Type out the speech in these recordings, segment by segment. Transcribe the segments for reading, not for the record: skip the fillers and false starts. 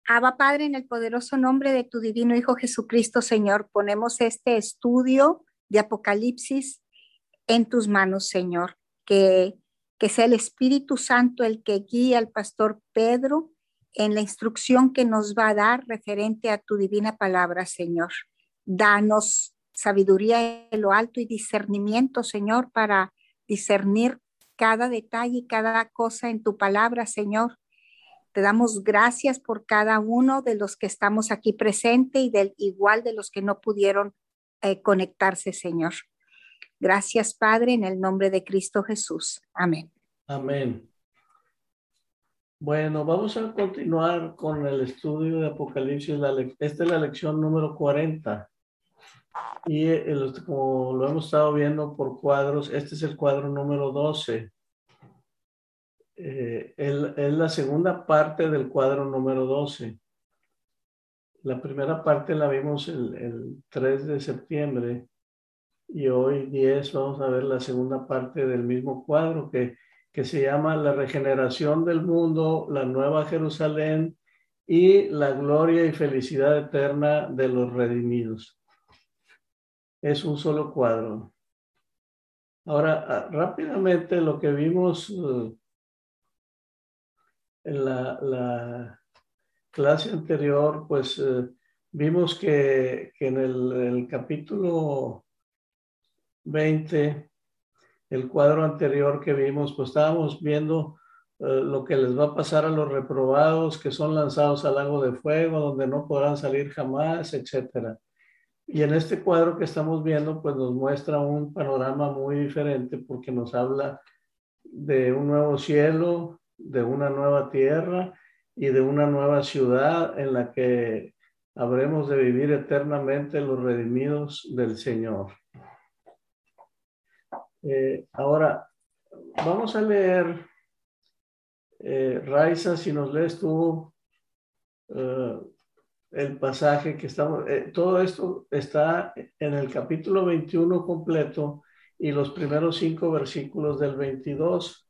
Abba Padre, en el poderoso nombre de tu divino Hijo Jesucristo, Señor, ponemos este estudio de Apocalipsis en tus manos, Señor. Que sea el Espíritu Santo el que guíe al pastor Pedro en la instrucción que nos va a dar referente a tu divina palabra, Señor. Danos sabiduría de lo alto y discernimiento, Señor, para discernir cada detalle y cada cosa en tu palabra, Señor. Te damos gracias por cada uno de los que estamos aquí presente y del igual de los que no pudieron conectarse, Señor. Gracias, Padre, en el nombre de Cristo Jesús. Amén. Amén. Bueno, vamos a continuar con el estudio de Apocalipsis. Esta es la lección número 40. Y como lo hemos estado viendo por cuadros, este es el cuadro número 12. Es la segunda parte del cuadro número 12. La primera parte la vimos el 3 de septiembre y hoy 10 vamos a ver la segunda parte del mismo cuadro que se llama La regeneración del mundo, la nueva Jerusalén y la gloria y felicidad eterna de los redimidos. Es un solo cuadro. Ahora, rápidamente lo que vimos en la clase anterior, pues vimos que en el capítulo 20, el cuadro anterior que vimos, pues estábamos viendo lo que les va a pasar a los reprobados que son lanzados al lago de fuego, donde no podrán salir jamás, etcétera. Y en este cuadro que estamos viendo, pues nos muestra un panorama muy diferente porque nos habla de un nuevo cielo, de una nueva tierra y de una nueva ciudad en la que habremos de vivir eternamente los redimidos del Señor. Ahora, vamos a leer, Raiza, si nos lees tú el pasaje que estamos, todo esto está en el capítulo 21 completo y los primeros 5 versículos del 22.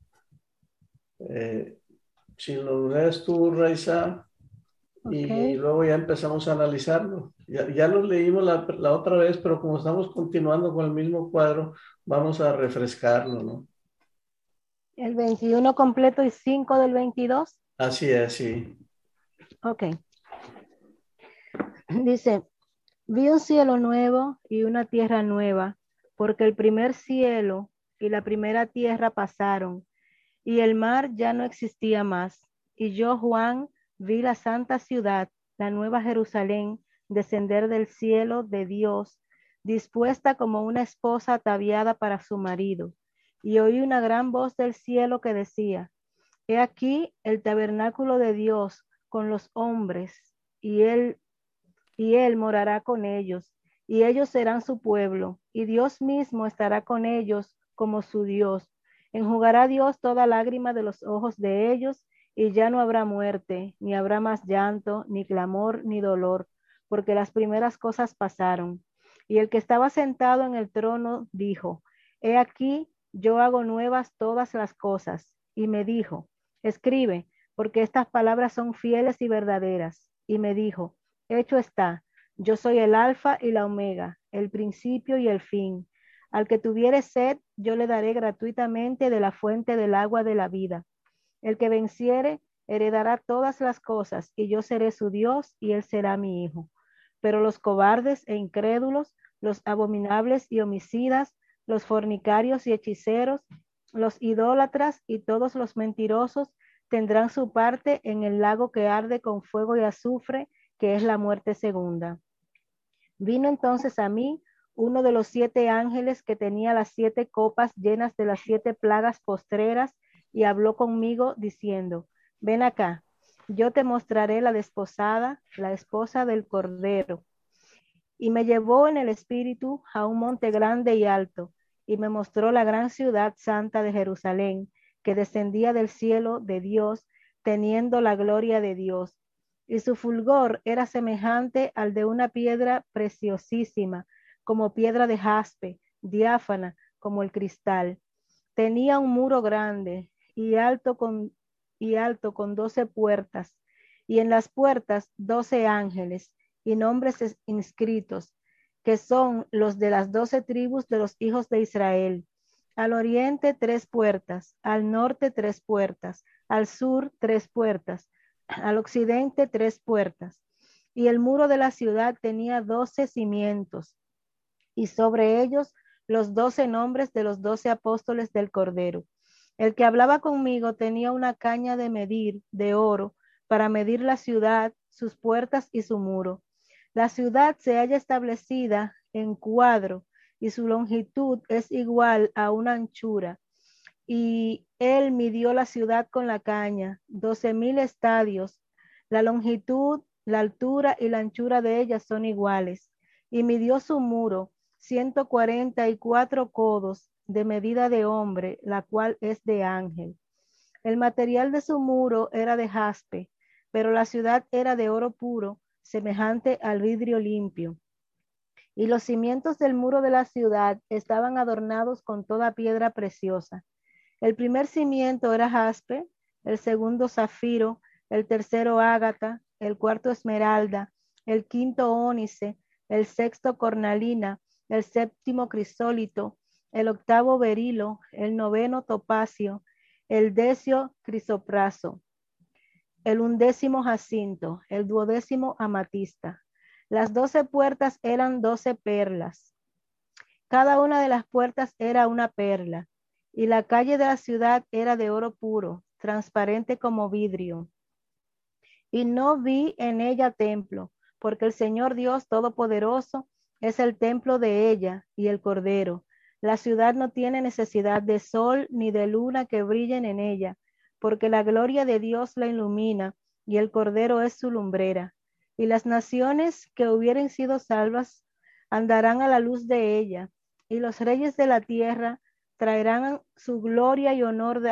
Si lo lees tú, Raiza, y luego ya empezamos a analizarlo. Ya lo leímos la otra vez, pero como estamos continuando con el mismo cuadro, vamos a refrescarlo, ¿no? El 21 completo y 5 del 22. Así es, sí. Ok. Dice, vi un cielo nuevo y una tierra nueva, porque el primer cielo y la primera tierra pasaron, y el mar ya no existía más. Y yo, Juan, vi la santa ciudad, la nueva Jerusalén, descender del cielo de Dios, dispuesta como una esposa ataviada para su marido. Y oí una gran voz del cielo que decía, he aquí el tabernáculo de Dios con los hombres, y él morará con ellos, y ellos serán su pueblo, y Dios mismo estará con ellos como su Dios. Enjugará Dios toda lágrima de los ojos de ellos, y ya no habrá muerte, ni habrá más llanto, ni clamor, ni dolor, porque las primeras cosas pasaron. Y el que estaba sentado en el trono dijo, he aquí, yo hago nuevas todas las cosas. Y me dijo, escribe, porque estas palabras son fieles y verdaderas. Y me dijo, hecho está, yo soy el alfa y la omega, el principio y el fin. Al que tuviere sed, yo le daré gratuitamente de la fuente del agua de la vida. El que venciere, heredará todas las cosas, y yo seré su Dios, y él será mi hijo. Pero los cobardes e incrédulos, los abominables y homicidas, los fornicarios y hechiceros, los idólatras y todos los mentirosos tendrán su parte en el lago que arde con fuego y azufre, que es la muerte segunda. Vino entonces a mí uno de los 7 ángeles que tenía las 7 copas llenas de las 7 plagas postreras y habló conmigo diciendo, ven acá, yo te mostraré la desposada, la esposa del Cordero. Y me llevó en el espíritu a un monte grande y alto, y me mostró la gran ciudad santa de Jerusalén, que descendía del cielo de Dios, teniendo la gloria de Dios. Y su fulgor era semejante al de una piedra preciosísima, como piedra de jaspe, diáfana como el cristal. Tenía un muro grande y alto con 12 puertas, y en las puertas 12 ángeles y nombres inscritos, que son los de las 12 tribus de los hijos de Israel. Al oriente 3 puertas, al norte 3 puertas, al sur 3 puertas, al occidente 3 puertas. Y el muro de la ciudad tenía 12 cimientos, y sobre ellos los 12 nombres de los 12 apóstoles del Cordero. El que hablaba conmigo tenía una caña de medir de oro para medir la ciudad, sus puertas y su muro. La ciudad se halla establecida en cuadro y su longitud es igual a una anchura. Y él midió la ciudad con la caña, 12,000 estadios. La longitud, la altura y la anchura de ella son iguales. Y midió su muro, 144 codos de medida de hombre, la cual es de ángel. El material de su muro era de jaspe, pero la ciudad era de oro puro, semejante al vidrio limpio. Y los cimientos del muro de la ciudad estaban adornados con toda piedra preciosa. El primer cimiento era jaspe, el segundo zafiro, el tercero ágata, el cuarto esmeralda, el quinto ónice, el sexto cornalina, el séptimo crisólito, el octavo berilo, el noveno topacio, el décimo crisopraso, el undécimo jacinto, el duodécimo amatista. Las 12 puertas eran 12 perlas. Cada una de las puertas era una perla, y la calle de la ciudad era de oro puro, transparente como vidrio. Y no vi en ella templo, porque el Señor Dios Todopoderoso es el templo de ella y el Cordero. La ciudad no tiene necesidad de sol ni de luna que brillen en ella, porque la gloria de Dios la ilumina y el Cordero es su lumbrera. Y las naciones que hubieren sido salvas andarán a la luz de ella, y los reyes de la tierra traerán su gloria y honor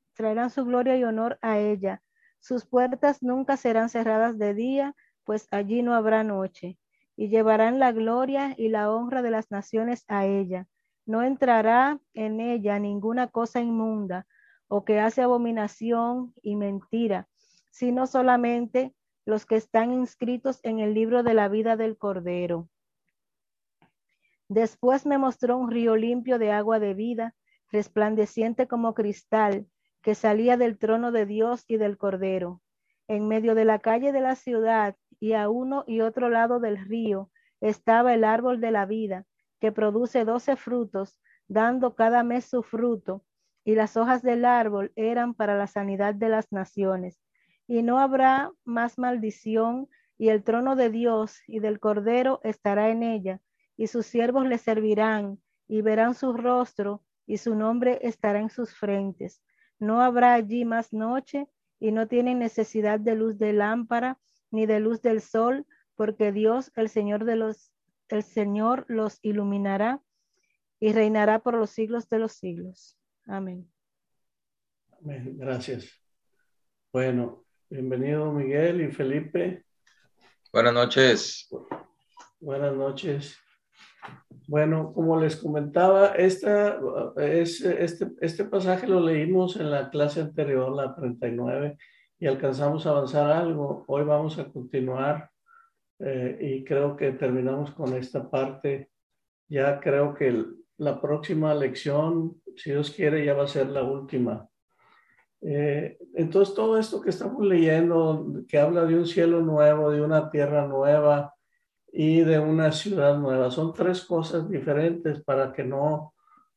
a ella. Sus puertas nunca serán cerradas de día, pues allí no habrá noche. Y llevarán la gloria y la honra de las naciones a ella. No entrará en ella ninguna cosa inmunda o que hace abominación y mentira, sino solamente los que están inscritos en el libro de la vida del Cordero. Después me mostró un río limpio de agua de vida, resplandeciente como cristal, que salía del trono de Dios y del Cordero. En medio de la calle de la ciudad y a uno y otro lado del río estaba el árbol de la vida, que produce 12 frutos, dando cada mes su fruto, y las hojas del árbol eran para la sanidad de las naciones. Y no habrá más maldición, y el trono de Dios y del Cordero estará en ella, y sus siervos le servirán, y verán su rostro, y su nombre estará en sus frentes. No habrá allí más noche, y no tienen necesidad de luz de lámpara, ni de luz del sol, porque Dios, el Señor los iluminará, y reinará por los siglos de los siglos. Amén. Amén. Gracias. Bueno, bienvenido Miguel y Felipe. Buenas noches. Buenas noches. Bueno, como les comentaba, este pasaje lo leímos en la clase anterior, la 39, y alcanzamos a avanzar algo. Hoy vamos a continuar y creo que terminamos con esta parte. Ya creo que la próxima lección, si Dios quiere, ya va a ser la última. Entonces, todo esto que estamos leyendo, que habla de un cielo nuevo, de una tierra nueva, y de una ciudad nueva. Son tres cosas diferentes para que no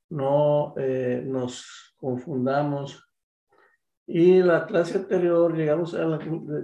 nos confundamos. Y la clase anterior llegamos a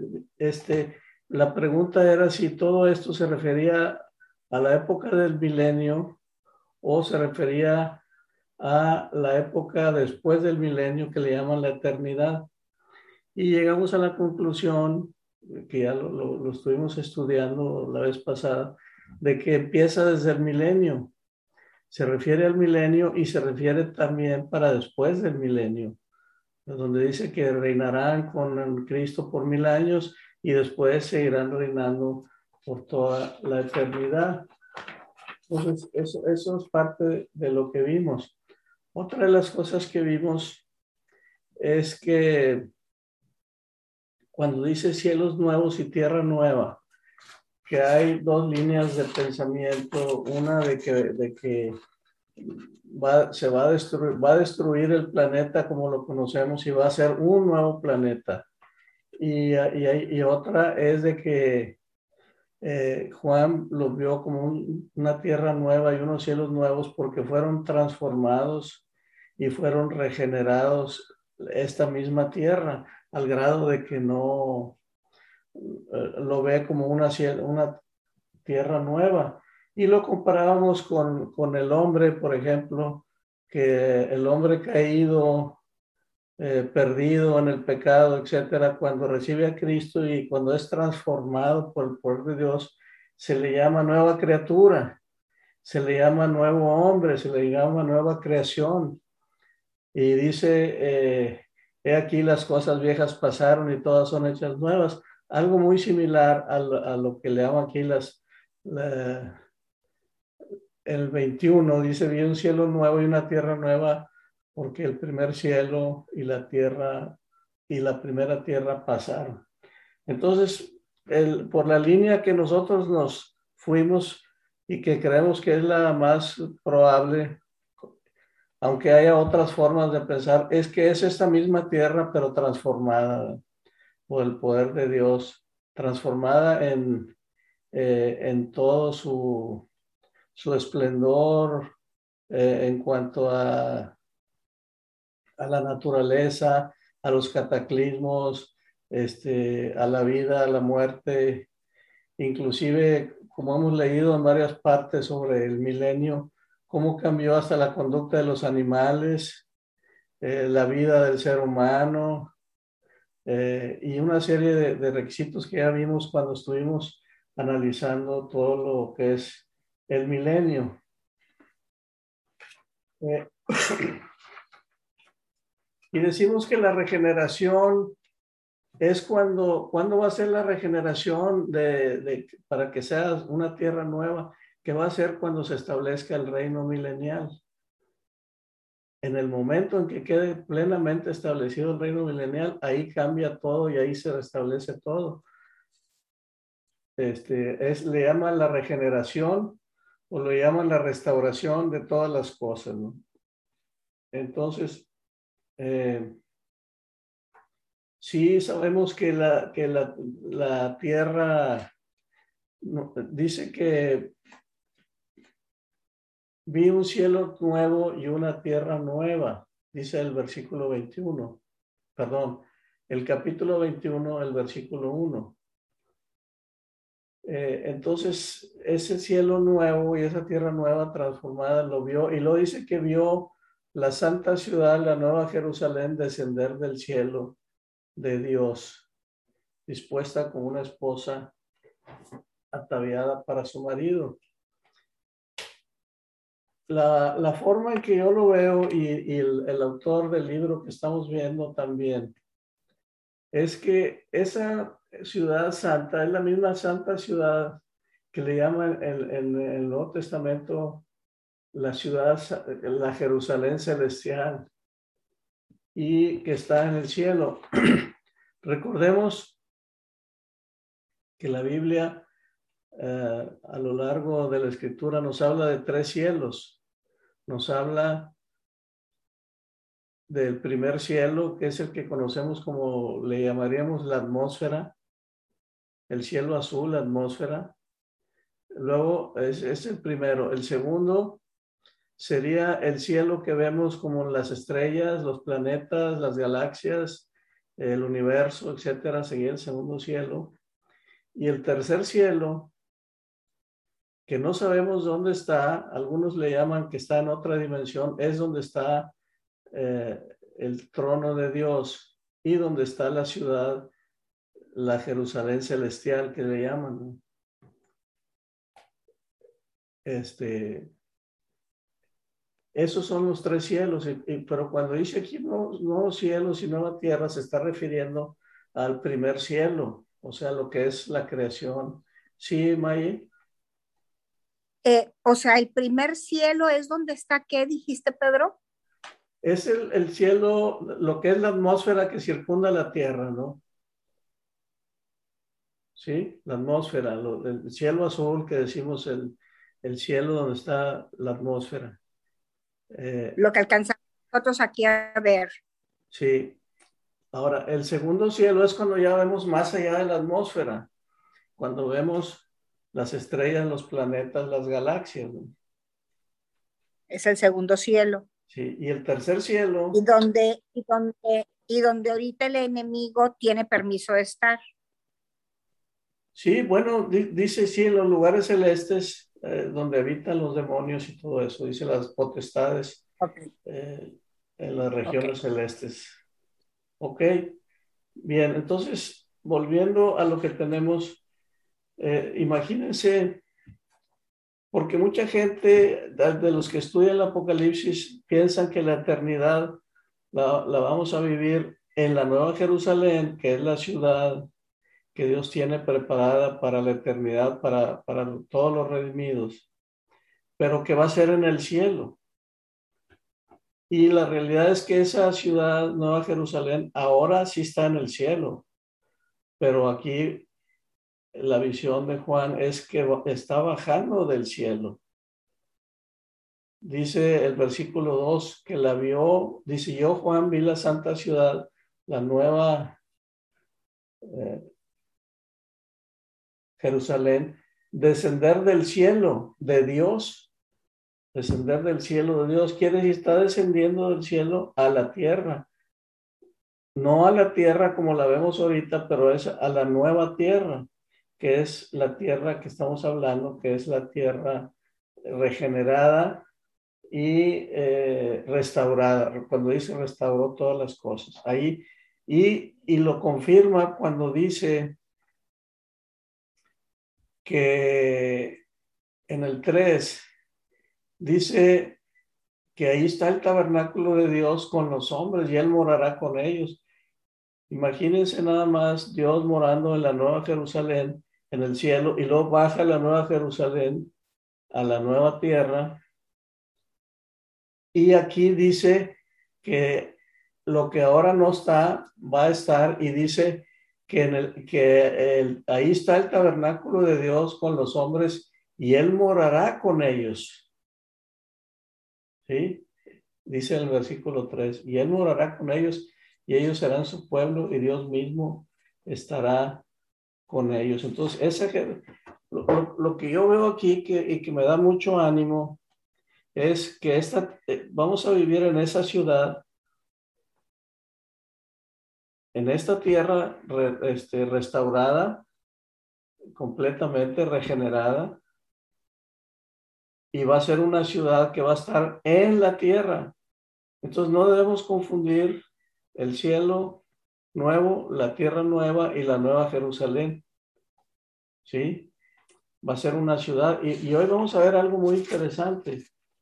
la pregunta era si todo esto se refería a la época del milenio o se refería a la época después del milenio que le llaman la eternidad. Y llegamos a la conclusión, que ya lo estuvimos estudiando la vez pasada, de que empieza desde el milenio. Se refiere al milenio y se refiere también para después del milenio, donde dice que reinarán con Cristo por 1000 años y después seguirán reinando por toda la eternidad. Entonces, eso es parte de lo que vimos. Otra de las cosas que vimos es que cuando dice cielos nuevos y tierra nueva, que hay dos líneas de pensamiento, una de que va a destruir el planeta como lo conocemos y va a ser un nuevo planeta. Y otra es de que Juan lo vio como una tierra nueva y unos cielos nuevos porque fueron transformados y fueron regenerados esta misma tierra al grado de que no lo ve como una tierra nueva. Y lo comparábamos con el hombre, por ejemplo, que el hombre caído, perdido en el pecado, etcétera, cuando recibe a Cristo y cuando es transformado por el poder de Dios, se le llama nueva criatura, se le llama nuevo hombre, se le llama nueva creación. Y dice, he aquí las cosas viejas pasaron y todas son hechas nuevas. Algo muy similar a lo que le llaman aquí el 21, dice, vi un cielo nuevo y una tierra nueva, porque el primer cielo y la tierra y la primera tierra pasaron. Entonces, por la línea que nosotros nos fuimos y que creemos que es la más probable, aunque haya otras formas de pensar, es que es esta misma tierra, pero transformada por el poder de Dios, transformada en todo su esplendor, en cuanto a la naturaleza, a los cataclismos, a la vida, a la muerte, inclusive, como hemos leído en varias partes sobre el milenio, cómo cambió hasta la conducta de los animales, la vida del ser humano, y una serie de requisitos que ya vimos cuando estuvimos analizando todo lo que es el milenio. Y decimos que la regeneración es ¿cuándo va a ser la regeneración para que sea una tierra nueva? Que va a ser cuando se establezca el reino milenial. En el momento en que quede plenamente establecido el reino milenial, ahí cambia todo y ahí se restablece todo. Le llaman la regeneración o lo llaman la restauración de todas las cosas, ¿no? Entonces, sí sabemos que la tierra dice que vi un cielo nuevo y una tierra nueva, dice el versículo 21, perdón, el capítulo 21, el versículo 1. Entonces, ese cielo nuevo y esa tierra nueva transformada lo vio, y lo dice que vio la santa ciudad, la nueva Jerusalén, descender del cielo de Dios, dispuesta como una esposa ataviada para su marido. La forma en que yo lo veo y el autor del libro que estamos viendo también, es que esa ciudad santa es la misma santa ciudad que le llaman en el Nuevo Testamento la Jerusalén celestial, y que está en el cielo. Recordemos que la Biblia a lo largo de la Escritura nos habla de 3 cielos. Nos habla del primer cielo, que es el que conocemos como le llamaríamos la atmósfera, el cielo azul, la atmósfera. Luego es el primero. El segundo sería el cielo que vemos como las estrellas, los planetas, las galaxias, el universo, etcétera. Sería el segundo cielo. Y el tercer cielo, que no sabemos dónde está, algunos le llaman que está en otra dimensión, es donde está el trono de Dios y donde está la ciudad, la Jerusalén celestial que le llaman, ¿no? Esos son los 3 cielos, pero cuando dice aquí nuevos cielos y nueva tierra, se está refiriendo al primer cielo, o sea, lo que es la creación. ¿Sí, Maye? O sea, el primer cielo es donde está, ¿qué dijiste, Pedro? Es el cielo, lo que es la atmósfera que circunda la tierra, ¿no? ¿sí? La atmósfera, el cielo azul que decimos el cielo donde está la atmósfera. Lo que alcanzamos nosotros aquí a ver. Sí. Ahora, el segundo cielo es cuando ya vemos más allá de la atmósfera, cuando vemos las estrellas, los planetas, las galaxias, ¿no? Es el segundo cielo. Sí, y el tercer cielo. Y donde ahorita el enemigo tiene permiso de estar. Sí, bueno, dice sí, en los lugares celestes donde habitan los demonios y todo eso, dice las potestades Okay. En las regiones celestes. Ok, bien, entonces, volviendo a lo que tenemos, imagínense, porque mucha gente de los que estudian el Apocalipsis piensan que la eternidad la vamos a vivir en la Nueva Jerusalén, que es la ciudad que Dios tiene preparada para la eternidad, para todos los redimidos, pero que va a ser en el cielo. Y la realidad es que esa ciudad, Nueva Jerusalén, ahora sí está en el cielo, pero aquí la visión de Juan es que está bajando del cielo. Dice el versículo 2 que la vio, dice: yo, Juan, vi la santa ciudad, la nueva Jerusalén, descender del cielo de Dios. Descender del cielo de Dios quiere decir está descendiendo del cielo a la tierra. No a la tierra como la vemos ahorita, pero es a la nueva tierra, que es la tierra que estamos hablando, que es la tierra regenerada y restaurada. Cuando dice restauró todas las cosas. Ahí, y lo confirma cuando dice que en el 3 dice que ahí está el tabernáculo de Dios con los hombres y Él morará con ellos. Imagínense nada más Dios morando en la Nueva Jerusalén, en el cielo, y luego baja la Nueva Jerusalén a la nueva tierra. Y aquí dice que lo que ahora no está, va a estar, y dice que ahí está el tabernáculo de Dios con los hombres y Él morará con ellos. ¿Sí? Dice en el versículo 3, y Él morará con ellos y ellos serán su pueblo y Dios mismo estará con ellos. Entonces, lo que yo veo aquí y que me da mucho ánimo es que vamos a vivir en esa ciudad, en esta tierra restaurada, completamente regenerada, y va a ser una ciudad que va a estar en la tierra. Entonces no debemos confundir el cielo nuevo, la tierra nueva y la nueva Jerusalén. ¿Sí? Va a ser una ciudad. Y hoy vamos a ver algo muy interesante.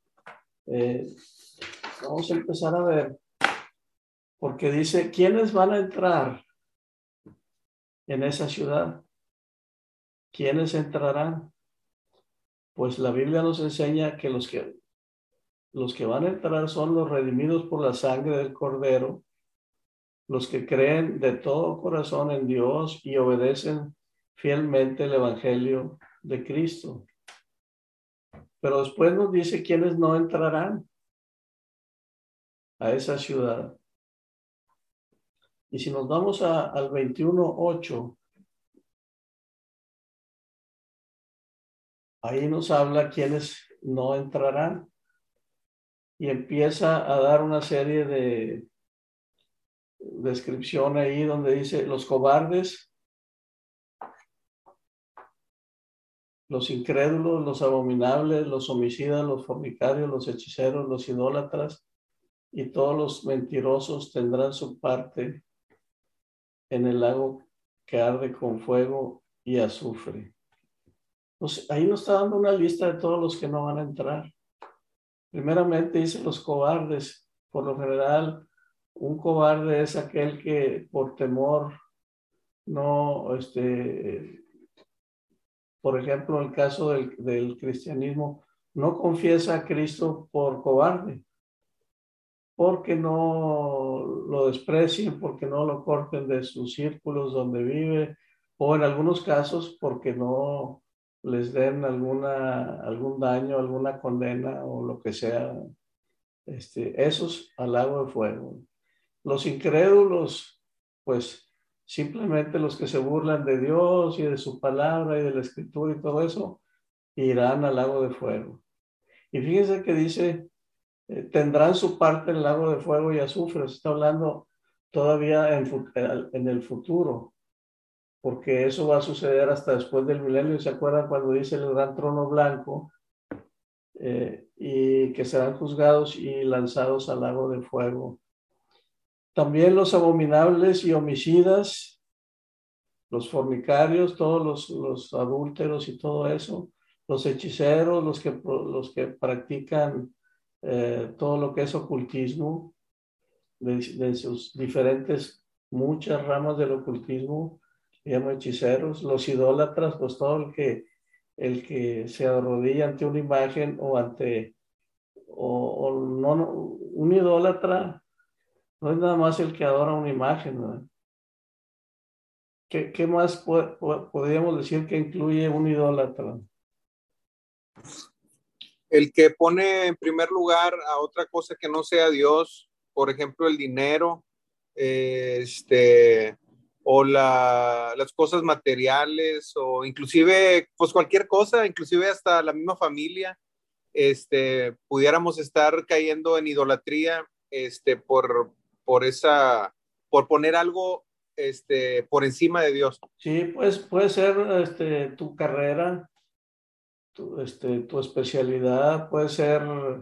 Vamos a empezar a ver, porque dice, ¿quiénes van a entrar en esa ciudad? ¿Quiénes entrarán? Pues la Biblia nos enseña que los que van a entrar son los redimidos por la sangre del Cordero, los que creen de todo corazón en Dios y obedecen fielmente el Evangelio de Cristo. Pero después nos dice quiénes no entrarán a esa ciudad. Y si nos vamos al 21:8, ahí nos habla quiénes no entrarán. Y empieza a dar una serie de descripción ahí donde dice los cobardes, los incrédulos, los abominables, los homicidas, los fornicarios, los hechiceros, los idólatras y todos los mentirosos tendrán su parte en el lago que arde con fuego y azufre. Entonces, ahí nos está dando una lista de todos los que no van a entrar. Primeramente dice los cobardes. Por lo general, un cobarde es aquel que por temor no, por ejemplo, en el caso del cristianismo, no confiesa a Cristo por cobarde, porque no lo desprecien, porque no lo corten de sus círculos donde vive, o en algunos casos porque no les den algún daño, alguna condena o lo que sea, esos al lago de fuego. Los incrédulos, pues simplemente los que se burlan de Dios y de su palabra y de la escritura y todo eso, irán al lago de fuego. Y fíjense que dice, tendrán su parte en el lago de fuego y azufre. Se está hablando todavía en el futuro, porque eso va a suceder hasta después del milenio. ¿Se acuerdan cuando dice el gran trono blanco? Y que serán juzgados y lanzados al lago de fuego. También los abominables y homicidas, los fornicarios, todos los adúlteros y todo eso, los hechiceros, los que practican todo lo que es ocultismo, de sus diferentes, muchas ramas del ocultismo, se llaman hechiceros, los idólatras, pues todo el que se arrodilla ante una imagen o ante, o no, un idólatra no es nada más el que adora una imagen, ¿verdad? ¿Qué más podríamos decir que incluye un idólatra? El que pone en primer lugar a otra cosa que no sea Dios, por ejemplo, el dinero, o las cosas materiales, o inclusive, pues cualquier cosa, inclusive hasta la misma familia, pudiéramos estar cayendo en idolatría, por poner algo, por encima de Dios. Sí, pues puede ser tu carrera, tu especialidad, puede ser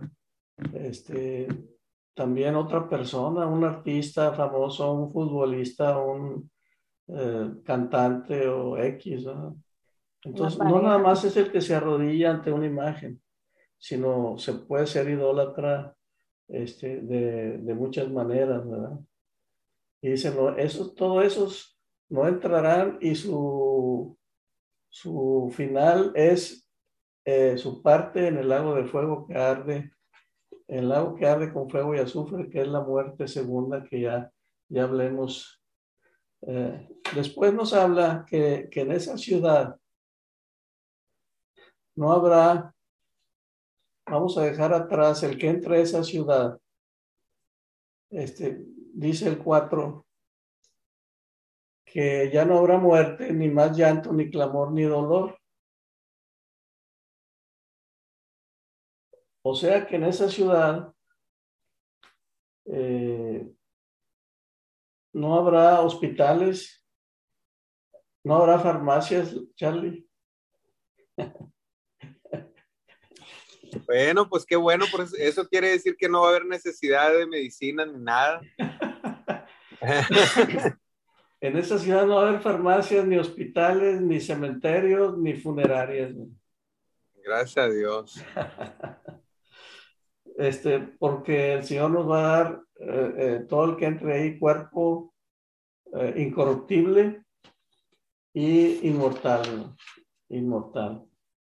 también otra persona, un artista famoso, un futbolista, un cantante o X, ¿no? Entonces, no nada más es el que se arrodilla ante una imagen, sino se puede ser idólatra de muchas maneras, ¿verdad? Y dicen, no, todos esos no entrarán y su final es su parte en el lago de fuego que arde, el lago que arde con fuego y azufre, que es la muerte segunda, que ya hablemos. Después nos habla que en esa ciudad no habrá, vamos a dejar atrás el que entre a esa ciudad, dice el 4, que ya no habrá muerte, ni más llanto, ni clamor, ni dolor. O sea que en esa ciudad no habrá hospitales, no habrá farmacias, Charlie. Bueno, pues qué bueno, pues eso quiere decir que no va a haber necesidad de medicina ni nada. En esa ciudad no va a haber farmacias, ni hospitales, ni cementerios, ni funerarias. Gracias a Dios. Porque el Señor nos va a dar todo el que entre ahí, cuerpo incorruptible y inmortal, inmortal.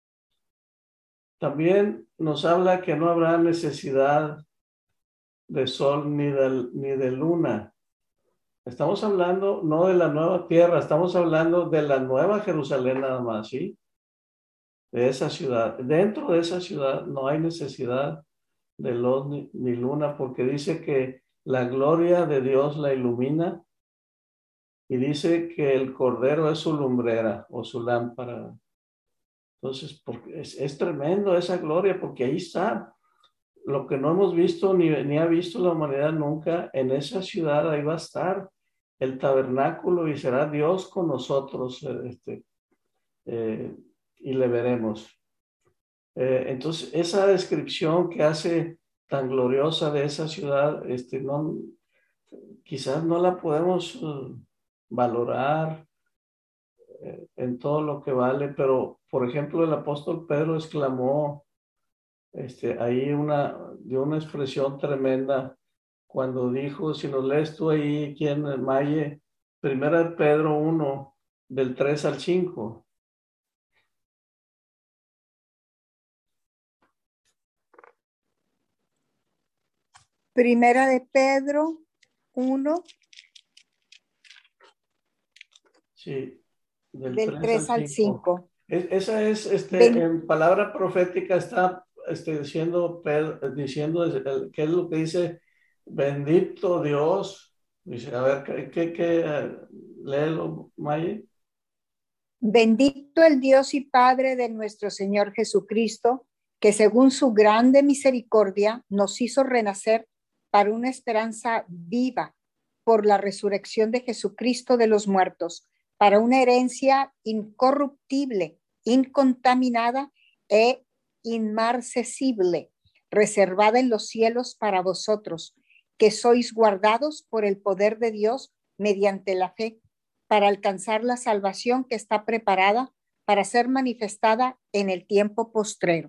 También nos habla que no habrá necesidad de sol ni de luna. Estamos hablando no de la nueva tierra, estamos hablando de la nueva Jerusalén nada más, ¿sí? De esa ciudad. Dentro de esa ciudad no hay necesidad de luz ni luna, porque dice que la gloria de Dios la ilumina y dice que el Cordero es su lumbrera o su lámpara. Entonces, porque es tremendo esa gloria, porque ahí está lo que no hemos visto ni ha visto la humanidad nunca. En esa ciudad ahí va a estar el tabernáculo y será Dios con nosotros, y le veremos. Entonces, esa descripción que hace tan gloriosa de esa ciudad, quizás no la podemos valorar en todo lo que vale, pero por ejemplo el apóstol Pedro exclamó ahí dio una expresión tremenda cuando dijo, si nos lees tú ahí, quien Maye, primera de Pedro 1, del 3 al 5. Primera de Pedro 1. Sí. Del 3 al 5. Esa es, en palabra profética está diciendo ¿qué es lo que dice? Bendito Dios. Dice, a ver, léelo, Maye. Bendito el Dios y Padre de nuestro Señor Jesucristo, que según su grande misericordia nos hizo renacer para una esperanza viva por la resurrección de Jesucristo de los muertos, para una herencia incorruptible, incontaminada e inmarcesible, reservada en los cielos para vosotros, que sois guardados por el poder de Dios mediante la fe, para alcanzar la salvación que está preparada para ser manifestada en el tiempo postrero.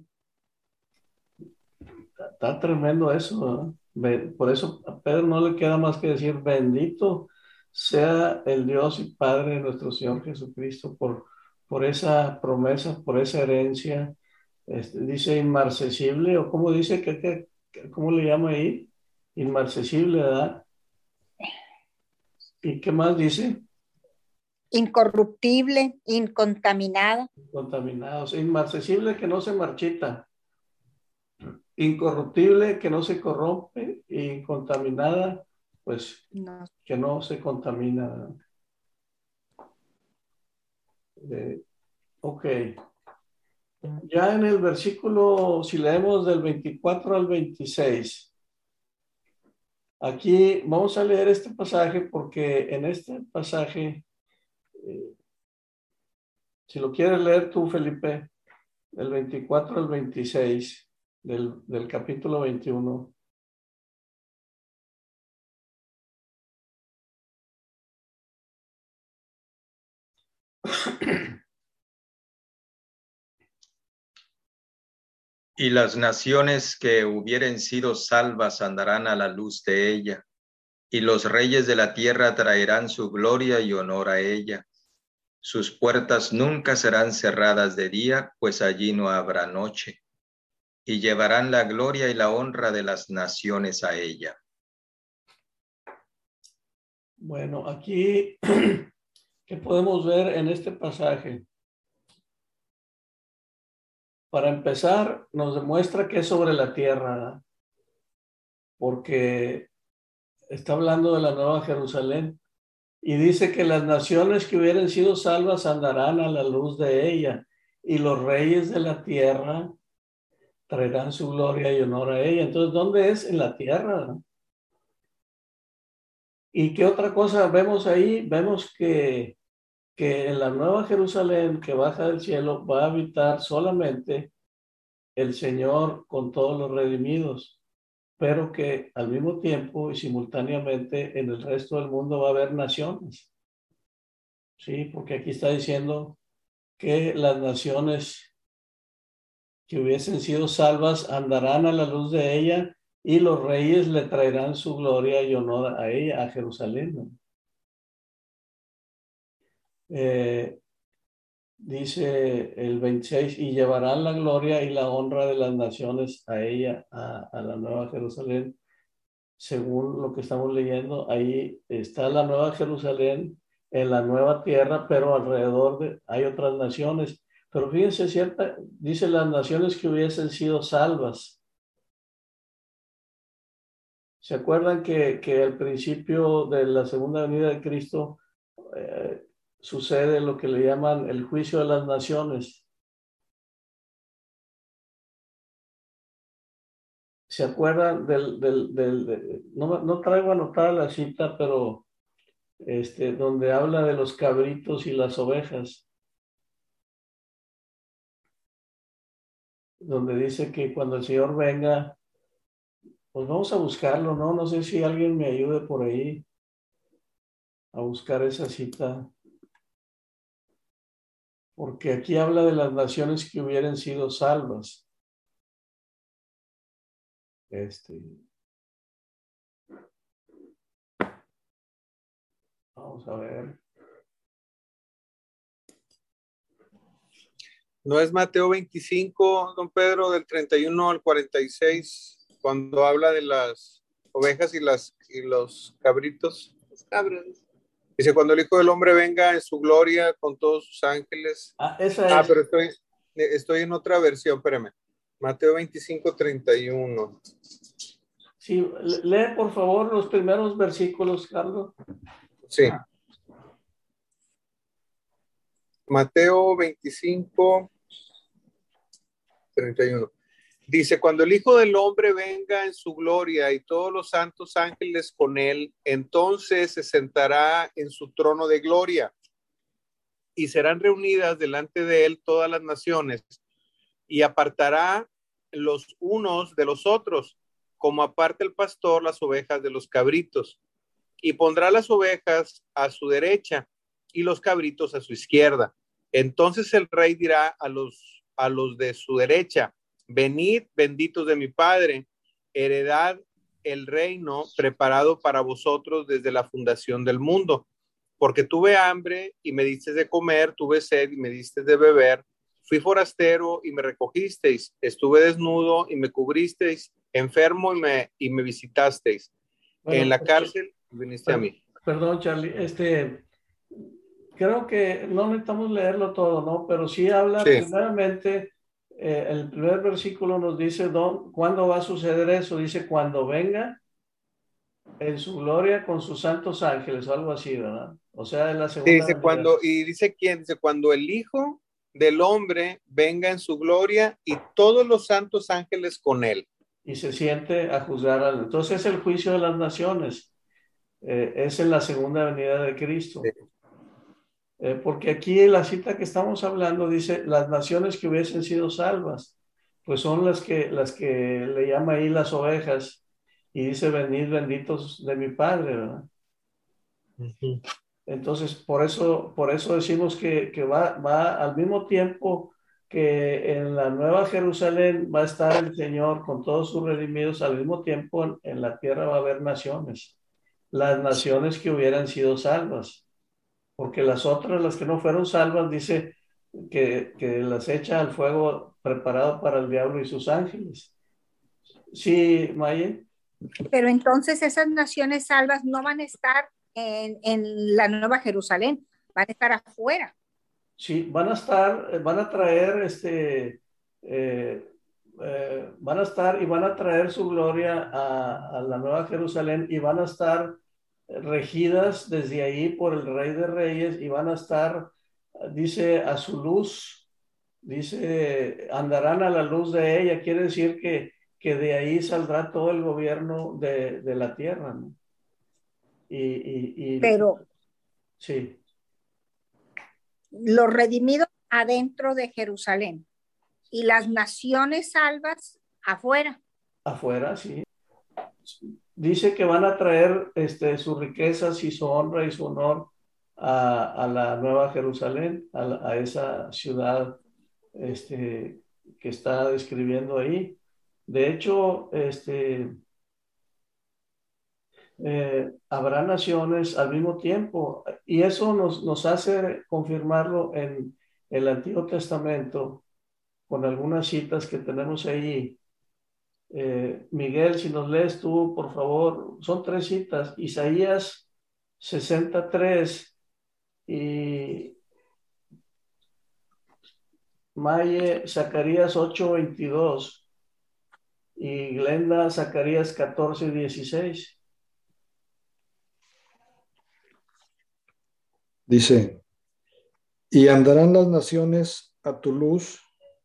Está tremendo eso, ¿eh? Por eso a Pedro no le queda más que decir, bendito sea el Dios y Padre de nuestro Señor Jesucristo por esa promesa, por esa herencia. Dice inmarcesible, o cómo dice, ¿cómo le llama ahí? Inmarcesible, ¿verdad? ¿Y qué más dice? Incorruptible, incontaminada. Contaminados. Inmarcesible, que no se marchita. Incorruptible, que no se corrompe. Y contaminada, pues No. que no se contamina. Ok. Ya en el versículo, si leemos del 24 al 26, aquí vamos a leer este pasaje porque en este pasaje, si lo quieres leer tú, Felipe, del 24 al 26 del capítulo 21. Y las naciones que hubieren sido salvas andarán a la luz de ella, y los reyes de la tierra traerán su gloria y honor a ella. Sus puertas nunca serán cerradas de día, pues allí no habrá noche, y llevarán la gloria y la honra de las naciones a ella. Bueno, aquí, ¿qué podemos ver en este pasaje? Para empezar, nos demuestra que es sobre la tierra, ¿verdad? Porque está hablando de la Nueva Jerusalén y dice que las naciones que hubieran sido salvas andarán a la luz de ella y los reyes de la tierra traerán su gloria y honor a ella. Entonces, ¿dónde es? En la tierra, ¿no? ¿Y qué otra cosa vemos ahí? Vemos que en la Nueva Jerusalén que baja del cielo va a habitar solamente el Señor con todos los redimidos, pero que al mismo tiempo y simultáneamente en el resto del mundo va a haber naciones. Sí, porque aquí está diciendo que las naciones que hubiesen sido salvas andarán a la luz de ella y los reyes le traerán su gloria y honor a ella, a Jerusalén, ¿no? Dice el 26, y llevarán la gloria y la honra de las naciones a ella, a la Nueva Jerusalén. Según lo que estamos leyendo, ahí está la Nueva Jerusalén en la nueva tierra, pero alrededor hay otras naciones. Pero fíjense, dice las naciones que hubiesen sido salvas. ¿Se acuerdan que al principio de la segunda venida de Cristo sucede lo que le llaman el juicio de las naciones? ¿Se acuerdan no traigo anotada la cita, pero donde habla de los cabritos y las ovejas? Donde dice que cuando el Señor venga, pues vamos a buscarlo, ¿no? No sé si alguien me ayude por ahí a buscar esa cita. Porque aquí habla de las naciones que hubieran sido salvas. Vamos a ver. ¿No es Mateo 25, don Pedro, del 31 al 46, cuando habla de las ovejas y los cabritos? Los cabros. Dice, cuando el Hijo del Hombre venga en su gloria con todos sus ángeles. Esa es. Pero estoy en otra versión, espérame. Mateo 25:31. Sí, lee por favor los primeros versículos, Carlos. Sí. Mateo 25:31. Dice, cuando el Hijo del Hombre venga en su gloria y todos los santos ángeles con él, entonces se sentará en su trono de gloria y serán reunidas delante de él todas las naciones y apartará los unos de los otros, como aparta el pastor las ovejas de los cabritos, y pondrá las ovejas a su derecha y los cabritos a su izquierda. Entonces el rey dirá a los de su derecha, venid, benditos de mi Padre, heredad el reino preparado para vosotros desde la fundación del mundo, porque tuve hambre y me disteis de comer, tuve sed y me disteis de beber, fui forastero y me recogisteis, estuve desnudo y me cubristeis, enfermo y me visitasteis, Bueno, en la cárcel viniste a mí. Perdón, Charlie, creo que no necesitamos leerlo todo, ¿no? Pero sí habla primeramente, el primer versículo nos dice cuándo va a suceder eso. Dice, cuando venga en su gloria con sus santos ángeles, o algo así, ¿verdad? O sea, en la segunda dice venida. dice quién, dice cuando el Hijo del Hombre venga en su gloria y todos los santos ángeles con él. Y se siente a juzgar. Entonces es el juicio de las naciones. Es en la segunda venida de Cristo. Sí. Porque aquí en la cita que estamos hablando dice, las naciones que hubiesen sido salvas, pues son las que le llama ahí las ovejas, y dice, venid benditos de mi Padre, ¿verdad? Uh-huh. Entonces, por eso decimos que va al mismo tiempo que en la Nueva Jerusalén va a estar el Señor con todos sus redimidos, al mismo tiempo en la tierra va a haber naciones, las naciones que hubieran sido salvas, porque las otras, las que no fueron salvas, dice que las echa al fuego preparado para el diablo y sus ángeles. Sí, Maye. Pero entonces esas naciones salvas no van a estar en la Nueva Jerusalén, van a estar afuera. Sí, van a traer van a estar y van a traer su gloria a la Nueva Jerusalén, y van a estar regidas desde ahí por el Rey de Reyes, y van a estar, dice, a su luz, dice, andarán a la luz de ella. Quiere decir que de ahí saldrá todo el gobierno de la tierra, ¿no? Pero sí. Los redimidos adentro de Jerusalén y las naciones salvas afuera. Afuera, sí. Dice que van a traer sus riquezas y su honra y su honor a la Nueva Jerusalén, a esa ciudad que está describiendo ahí. De hecho, habrá naciones al mismo tiempo, y eso nos hace confirmarlo en el Antiguo Testamento con algunas citas que tenemos ahí. Miguel, si nos lees tú, por favor, son 3 citas: Isaías 63 y Maye Zacarías 8:22 y Glenda Zacarías 14:16. Dice, y andarán las naciones a tu luz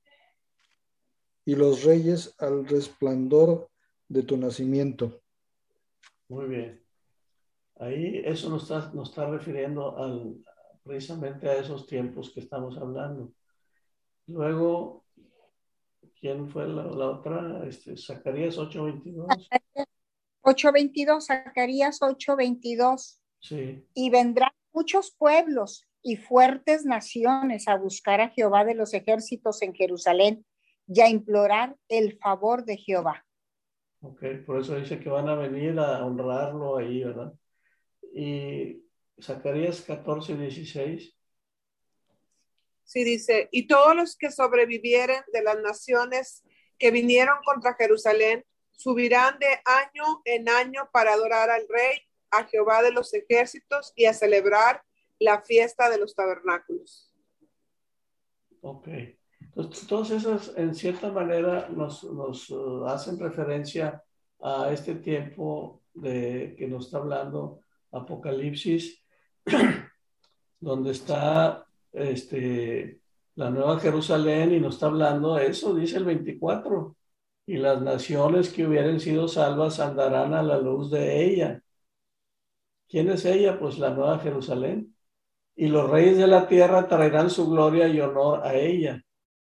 y los reyes al resplandor de tu nacimiento. Muy bien. Ahí eso nos está refiriendo precisamente a esos tiempos que estamos hablando. Luego, ¿quién fue la otra? Zacarías 8:22. 8:22, Zacarías 8:22. Sí. Y vendrán muchos pueblos y fuertes naciones a buscar a Jehová de los ejércitos en Jerusalén y a implorar el favor de Jehová. Ok, por eso dice que van a venir a honrarlo ahí, ¿verdad? Y Zacarías 14:16. Sí, dice, y todos los que sobrevivieren de las naciones que vinieron contra Jerusalén subirán de año en año para adorar al rey a Jehová de los ejércitos y a celebrar la fiesta de los tabernáculos. Ok. Entonces, todas esas, en cierta manera, nos hacen referencia a este tiempo de que nos está hablando Apocalipsis, donde está la Nueva Jerusalén y nos está hablando eso, dice el 24, y las naciones que hubieren sido salvas andarán a la luz de ella. ¿Quién es ella? Pues la Nueva Jerusalén. Y los reyes de la tierra traerán su gloria y honor a ella.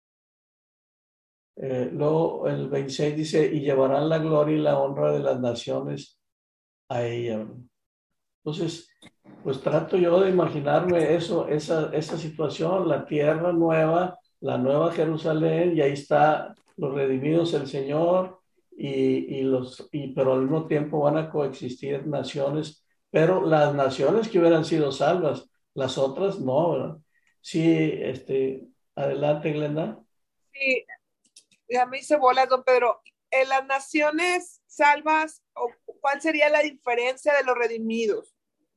Luego el 26 dice, y llevarán la gloria y la honra de las naciones a ella. Entonces, pues trato yo de imaginarme eso, esa situación, la tierra nueva, la nueva Jerusalén, y ahí está los redimidos, el Señor, pero al mismo tiempo van a coexistir naciones, pero las naciones que hubieran sido salvas, las otras no, ¿verdad? Sí, adelante, Glenda. Sí, ya me hice bolas, don Pedro. En las naciones salvas, ¿cuál sería la diferencia de los redimidos?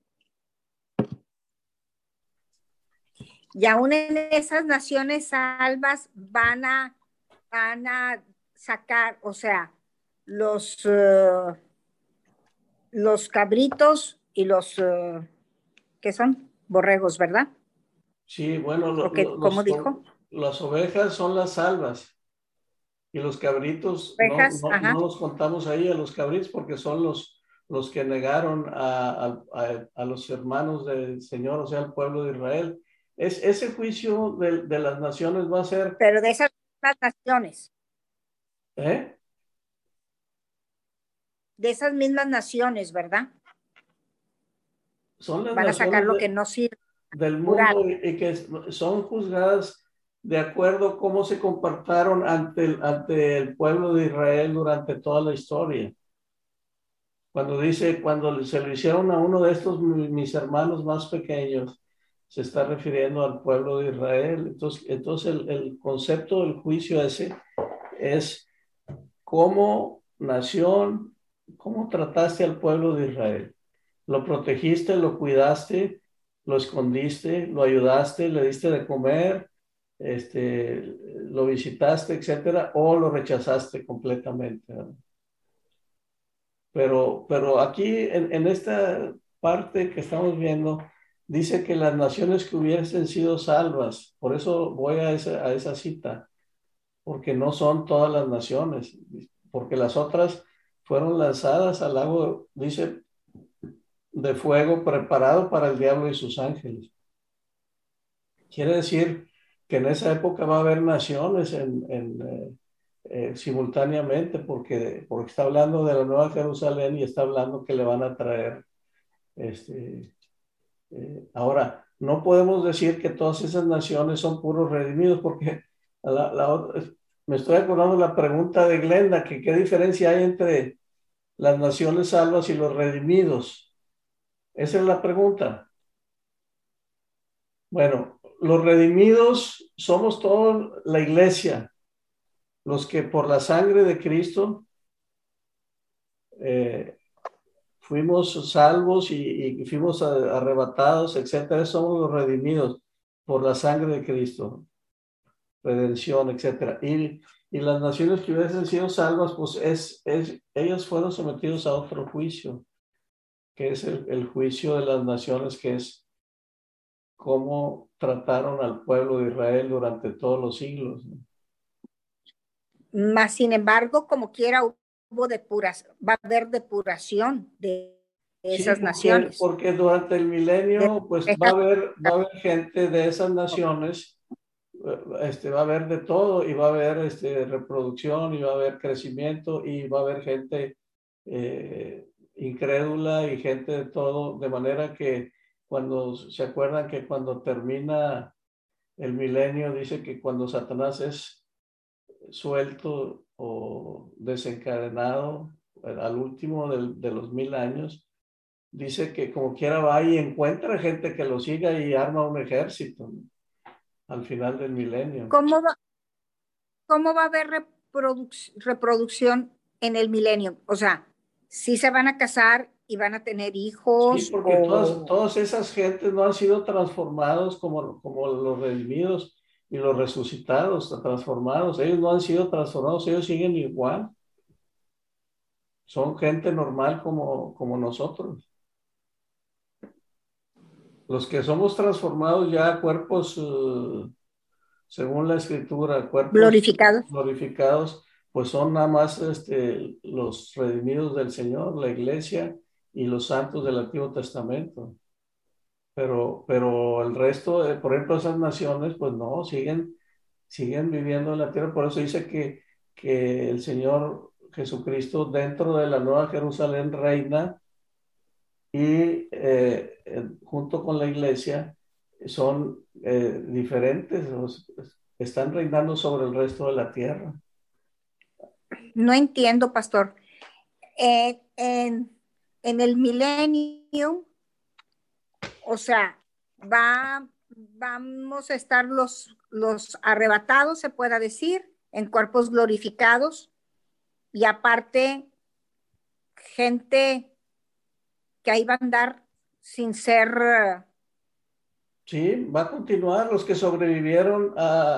Y aún en esas naciones salvas van a sacar, o sea, los cabritos y los, ¿qué son? Borregos, ¿verdad? Sí, bueno, ¿Cómo dijo? las ovejas son las salvas y los cabritos Ovejas, no los contamos ahí a los cabritos porque son los que negaron a los hermanos del Señor, o sea, al pueblo de Israel. Ese juicio de las naciones va a ser... Pero de esas naciones. ¿Eh? De esas mismas naciones, ¿verdad? Son las van a sacar naciones lo que no sirve del mundo y que son juzgadas de acuerdo a cómo se comportaron ante el pueblo de Israel durante toda la historia. Cuando dice, cuando se lo hicieron a uno de estos mis hermanos más pequeños, se está refiriendo al pueblo de Israel. Entonces el concepto del juicio ese es cómo nación, cómo trataste al pueblo de Israel. Lo protegiste, lo cuidaste, lo escondiste, lo ayudaste, le diste de comer, lo visitaste, etcétera, o lo rechazaste completamente, ¿verdad? Pero aquí en esta parte que estamos viendo, dice que las naciones que hubiesen sido salvas, por eso voy a esa cita, porque no son todas las naciones, porque las otras fueron lanzadas al lago, dice, de fuego preparado para el diablo y sus ángeles. Quiere decir que en esa época va a haber naciones simultáneamente, porque está hablando de la Nueva Jerusalén y está hablando que le van a traer. Ahora, no podemos decir que todas esas naciones son puros redimidos, porque me estoy acordando de la pregunta de Glenda, que qué diferencia hay entre las naciones salvas y los redimidos. Esa es la pregunta. Bueno, los redimidos somos toda la iglesia, los que por la sangre de Cristo fuimos salvos y fuimos arrebatados, etcétera. Somos los redimidos por la sangre de Cristo, redención, etcétera. Y las naciones que hubiesen sido salvas, pues ellos fueron sometidos a otro juicio, que es el juicio de las naciones, que es cómo trataron al pueblo de Israel durante todos los siglos, ¿no? Mas, sin embargo, como quiera, va a haber depuración de esas naciones. Porque durante el milenio, pues va a haber gente de esas naciones, va a haber de todo, y va a haber reproducción, y va a haber crecimiento, y va a haber gente incrédula y gente de todo, de manera que cuando se acuerdan que cuando termina el milenio, dice que cuando Satanás es suelto o desencadenado al último de los 1000 años, dice que como quiera va y encuentra gente que lo siga y arma un ejército, ¿no? Al final del milenio. ¿Cómo va a haber reproducción en el milenio? O sea, sí se van a casar y van a tener Sí, hijos. porque todas esas gentes no han sido transformados como los redimidos y los resucitados, transformados. Ellos no han sido transformados, ellos siguen igual. Son gente normal como nosotros. Los que somos transformados ya a cuerpos, según la escritura, cuerpos glorificados, pues son nada más los redimidos del Señor, la iglesia y los santos del Antiguo Testamento. Pero el resto, por ejemplo, esas naciones, pues no, siguen viviendo en la tierra. Por eso dice que el Señor Jesucristo dentro de la Nueva Jerusalén reina y junto con la iglesia son diferentes, están reinando sobre el resto de la tierra. No entiendo, pastor. En el milenio, o sea, vamos a estar los arrebatados, se pueda decir, en cuerpos glorificados, y aparte, gente que ahí va a andar sin ser... Sí, va a continuar los que sobrevivieron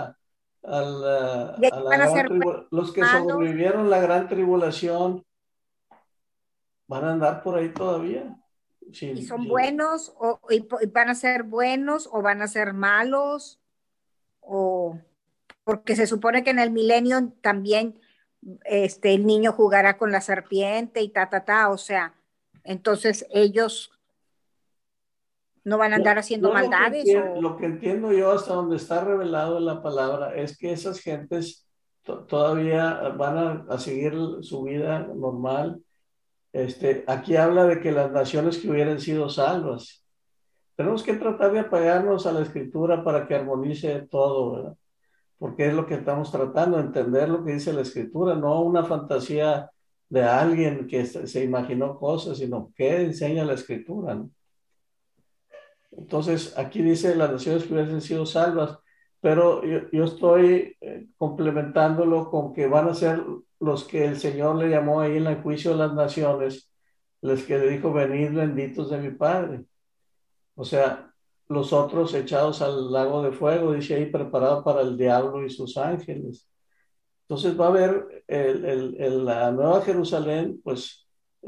los que sobrevivieron la gran tribulación van a andar por ahí todavía. ¿Y son buenos y van a ser buenos o van a ser malos? O porque se supone que en el milenio también el niño jugará con la serpiente y o sea, entonces ellos no van a andar haciendo maldades. Lo que entiendo yo hasta donde está revelado en la palabra es que esas gentes todavía van a seguir su vida normal. Aquí habla de que las naciones que hubieran sido salvas. Tenemos que tratar de apegarnos a la escritura para que armonice todo, ¿verdad? Porque es lo que estamos tratando, entender lo que dice la escritura, no una fantasía de alguien que se imaginó cosas, sino qué enseña la escritura, ¿no? Entonces, aquí dice las naciones que hubiesen sido salvas, pero yo estoy complementándolo con que van a ser los que el Señor le llamó ahí en el juicio de las naciones, los que le dijo, venid benditos de mi Padre. O sea, los otros echados al lago de fuego, dice ahí, preparado para el diablo y sus ángeles. Entonces va a haber la Nueva Jerusalén, pues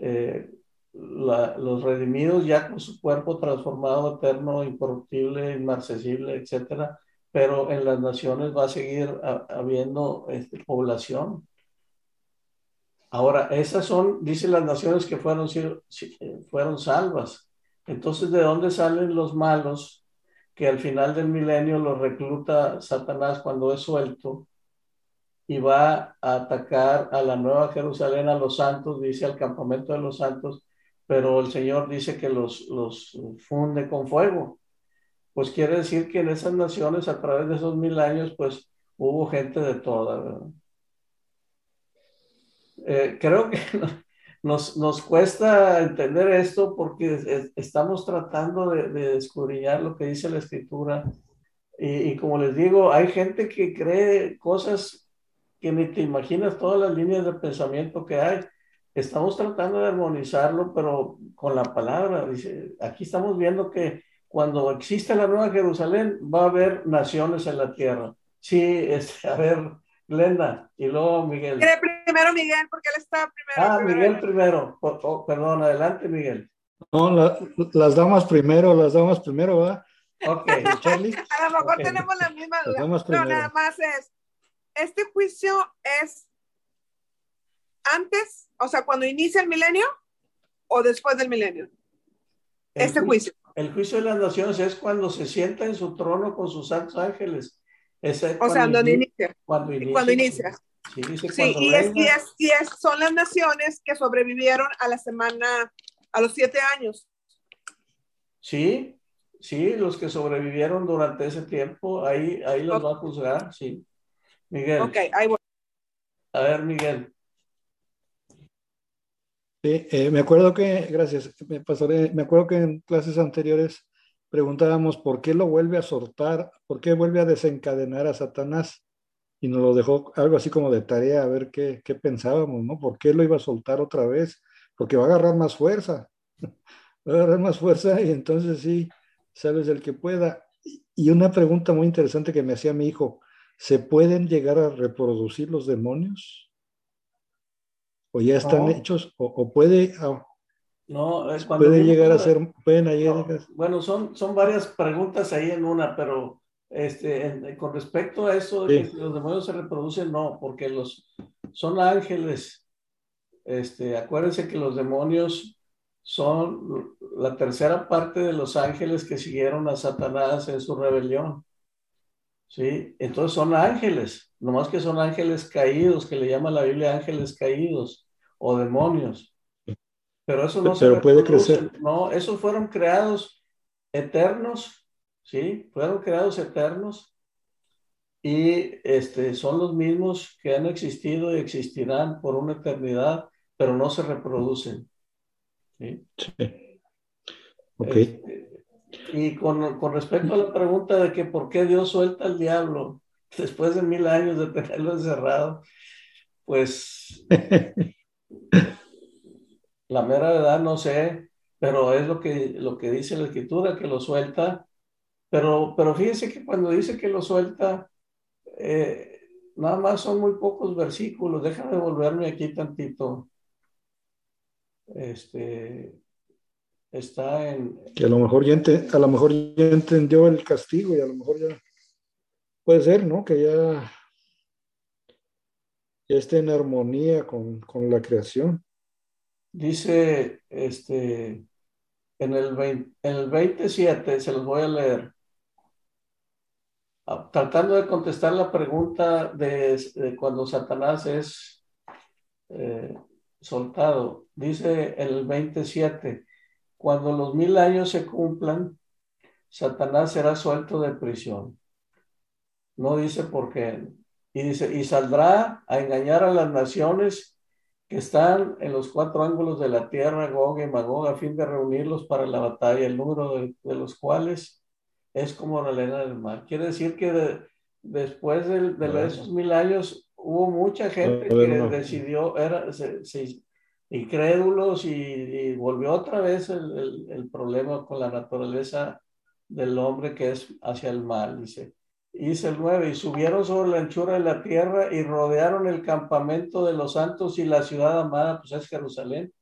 los redimidos ya con su cuerpo transformado, eterno, incorruptible, inmarcesible, etcétera, pero en las naciones va a seguir habiendo población. Ahora, esas son, dice las naciones que fueron salvas. Entonces, ¿de dónde salen los malos que al final del milenio los recluta Satanás cuando es suelto y va a atacar a la Nueva Jerusalén, a los santos, dice al campamento de los santos, pero el Señor dice que los funde con fuego? Pues quiere decir que en esas naciones, a través de esos 1000 años, pues hubo gente de toda, ¿verdad? Creo que nos cuesta entender esto porque estamos tratando de escudriñar lo que dice la Escritura. Y como les digo, hay gente que cree cosas que ni te imaginas, todas las líneas de pensamiento que hay. Estamos tratando de armonizarlo, pero con la palabra. Dice, aquí estamos viendo que cuando existe la Nueva Jerusalén, va a haber naciones en la tierra. Sí, a ver, Glenda, y luego Miguel. Primero Miguel, porque él está primero. Miguel primero. Perdón, adelante, Miguel. No, las damas primero, ¿verdad? Ok. Charlie. A lo mejor tenemos la misma duda. No, nada más ¿este juicio es antes, o sea, cuando inicia el milenio o después del milenio? Juicio. El juicio de las naciones es cuando se sienta en su trono con sus santos ángeles. Cuando inicia. Cuando inicia. Sí, dice son las naciones que sobrevivieron a los 7 años. Sí, los que sobrevivieron durante ese tiempo, ahí los va a juzgar, sí. Miguel. Ok, ahí voy. A ver, Miguel. Sí, me acuerdo que, gracias, me acuerdo que en clases anteriores preguntábamos por qué lo vuelve a soltar, por qué vuelve a desencadenar a Satanás, y nos lo dejó algo así como de tarea a ver qué pensábamos, ¿no? ¿Por qué lo iba a soltar otra vez? Porque va a agarrar más fuerza. va a agarrar más fuerza y entonces sí, sabes el que pueda. Y una pregunta muy interesante que me hacía mi hijo, ¿se pueden llegar a reproducir los demonios? ¿O ya están No, hechos? ¿O puede, no, cuando puede vimos llegar a ser, pueden no, llegar? bueno, son varias preguntas ahí en una, pero con respecto a eso de que Sí, si los demonios se reproducen, no, porque son ángeles. Acuérdense que los demonios son la tercera parte de los ángeles que siguieron a Satanás en su rebelión, ¿sí? Entonces son ángeles, nomás que son ángeles caídos, que le llama la Biblia ángeles caídos o demonios, pero eso no se pero puede crecer. reproducen, no, esos fueron creados eternos, ¿sí? Fueron creados eternos y son los mismos que han existido y existirán por una eternidad, pero no se reproducen, ¿sí? Sí, ok. Y con respecto a la pregunta de que por qué Dios suelta al diablo después de 1000 años de tenerlo encerrado, pues la mera verdad no sé, pero es lo que dice la escritura, que lo suelta. Pero fíjense que cuando dice que lo suelta, nada más son muy pocos versículos. Déjame volverme aquí tantito. Está en... Que a lo mejor a lo mejor ya entendió el castigo y a lo mejor ya puede ser, ¿no? Que ya esté en armonía con la creación. Dice, en el 27, se los voy a leer. Tratando de contestar la pregunta de cuando Satanás es eh, soltado. Dice en el 27, cuando los 1000 años se cumplan, Satanás será suelto de prisión. No dice por qué. Y dice, y saldrá a engañar a las naciones que están en los 4 ángulos de la tierra, Gog y Magog, a fin de reunirlos para la batalla, el número de los cuales es como la arena del mar. Quiere decir que después de esos 1000 años hubo mucha A gente que ver, no. decidió, incrédulos y volvió otra vez el problema con la naturaleza del hombre que es hacia el mal, dice. Dice el 9, y subieron sobre la anchura de la tierra y rodearon el campamento de los santos y la ciudad amada, pues es Jerusalén.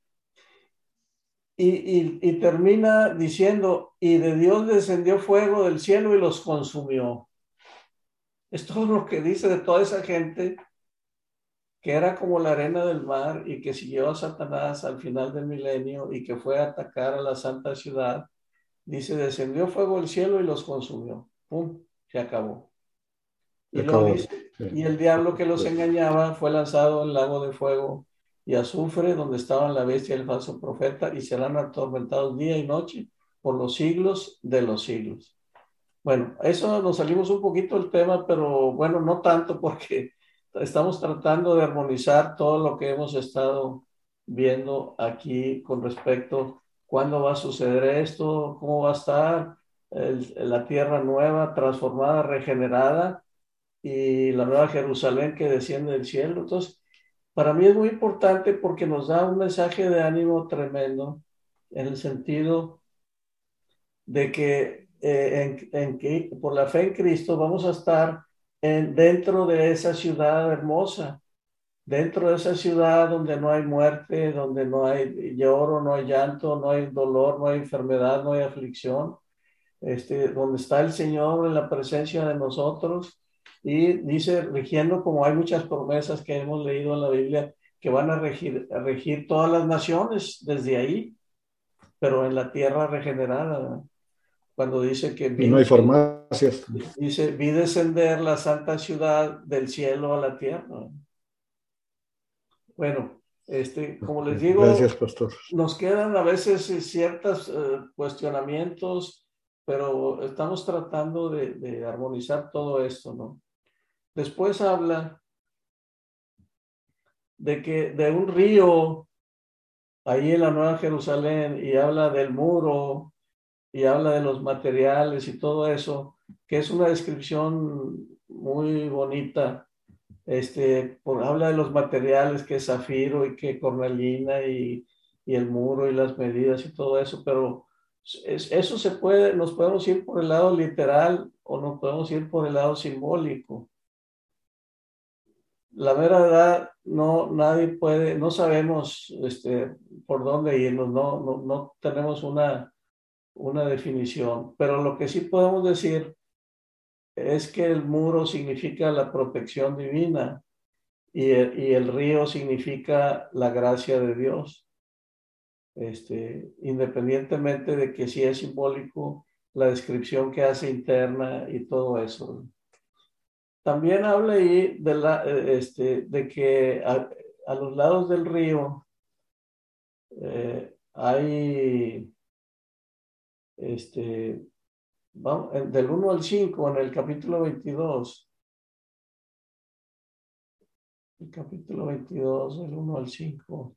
Y termina diciendo, y de Dios descendió fuego del cielo y los consumió. Es todo lo que dice de toda esa gente que era como la arena del mar y que siguió a Satanás al final del milenio y que fue a atacar a la santa ciudad. Dice, descendió fuego del cielo y los consumió. ¡Pum! Se acabó. Se Y luego acabó. dice, Sí. y el diablo que los engañaba fue lanzado al lago de fuego y azufre, donde estaban la bestia y el falso profeta, y serán atormentados día y noche por los siglos de los siglos. Bueno, eso nos salimos un poquito del tema, pero bueno, no tanto porque estamos tratando de armonizar todo lo que hemos estado viendo aquí con respecto a cuándo va a suceder esto, cómo va a estar la tierra nueva, transformada, regenerada y la nueva Jerusalén que desciende del cielo. Entonces, para mí es muy importante porque nos da un mensaje de ánimo tremendo en el sentido de que, que por la fe en Cristo vamos a estar dentro de esa ciudad hermosa, dentro de esa ciudad donde no hay muerte, donde no hay lloro, no hay llanto, no hay dolor, no hay enfermedad, no hay aflicción, donde está el Señor en la presencia de nosotros y dice, rigiendo como hay muchas promesas que hemos leído en la Biblia, que van a regir todas las naciones desde ahí, pero en la tierra regenerada, ¿verdad? Cuando dice que Y no hay farmacias. vi descender la santa ciudad del cielo a la tierra. Bueno, como les Gracias, digo, pastor. nos quedan a veces ciertos cuestionamientos, pero estamos tratando de armonizar todo esto, ¿no? Después habla de un río ahí en la Nueva Jerusalén y habla del muro y habla de los materiales y todo eso, que es una descripción muy bonita. Habla de los materiales que es zafiro y que cornalina y y el muro y las medidas y todo eso, pero eso se puede, nos podemos ir por el lado literal o nos podemos ir por el lado simbólico. La verdad, no, nadie puede, no sabemos por dónde irnos, no tenemos una definición, pero lo que sí podemos decir es que el muro significa la protección divina y el río significa la gracia de Dios. Independientemente de que sí es simbólico, la descripción que hace interna y todo eso. También habla ahí de que a los lados del río hay, vamos, del 1 al 5 en el capítulo 22. El capítulo 22, del 1 al 5.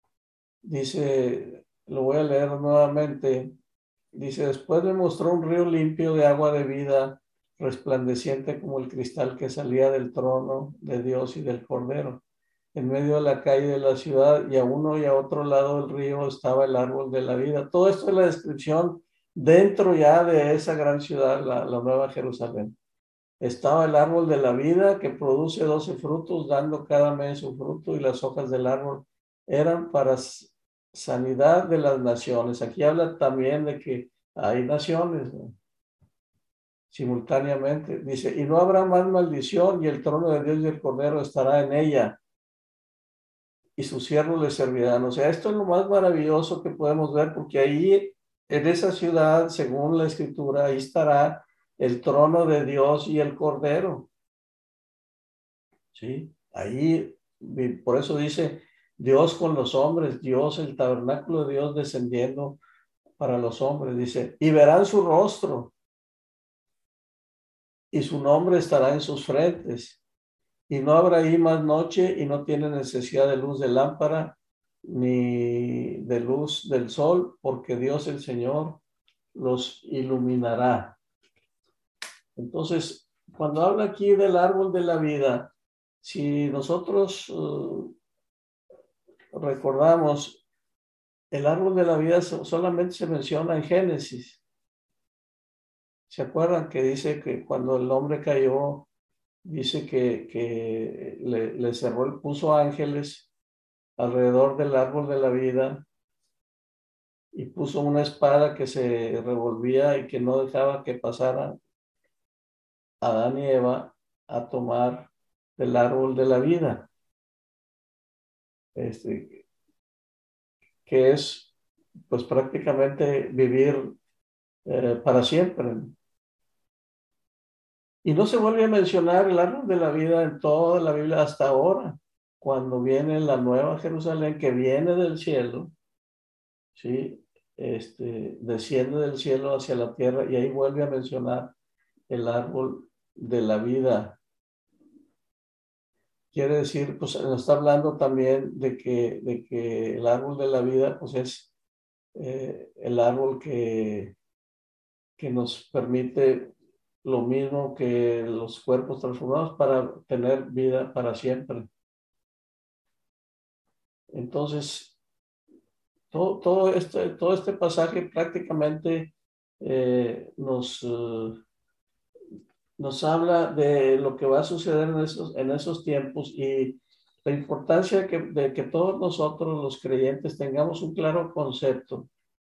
Dice, lo voy a leer nuevamente. Dice, después me mostró un río limpio de agua de vida, resplandeciente como el cristal que salía del trono de Dios y del Cordero. En medio de la calle de la ciudad y a uno y a otro lado del río estaba el árbol de la vida. Todo esto es la descripción dentro ya de esa gran ciudad, la Nueva Jerusalén. Estaba el árbol de la vida que produce 12 frutos, dando cada mes su fruto, y las hojas del árbol eran para sanidad de las naciones. Aquí habla también de que hay naciones, ¿no? Simultáneamente. Dice, y no habrá más maldición, y el trono de Dios y el Cordero estará en ella, y sus siervos le servirán. O sea, esto es lo más maravilloso que podemos ver, porque ahí, en esa ciudad, según la Escritura, ahí estará el trono de Dios y el Cordero. ¿Sí? Ahí, por eso dice Dios con los hombres, Dios, el tabernáculo de Dios descendiendo para los hombres. Dice, y verán su rostro, y su nombre estará en sus frentes. Y no habrá ahí más noche, y no tiene necesidad de luz de lámpara, ni de luz del sol, porque Dios el Señor los iluminará. Entonces, cuando habla aquí del árbol de la vida, si nosotros recordamos, el árbol de la vida solamente se menciona en Génesis. ¿Se acuerdan que dice que cuando el hombre cayó, dice que le cerró, puso ángeles alrededor del árbol de la vida y puso una espada que se revolvía y que no dejaba que pasaran Adán y Eva a tomar del árbol de la vida? Que es pues prácticamente vivir para siempre. Y no se vuelve a mencionar el árbol de la vida en toda la Biblia hasta ahora, cuando viene la nueva Jerusalén que viene del cielo, ¿sí? Desciende del cielo hacia la tierra, y ahí vuelve a mencionar el árbol de la vida. Quiere decir, pues nos está hablando también de que el árbol de la vida pues es el árbol que nos permite lo mismo que los cuerpos transformados para tener vida para siempre. Entonces, todo este pasaje prácticamente nos habla de lo que va a suceder en esos tiempos, y la importancia de que todos nosotros los creyentes tengamos un claro concepto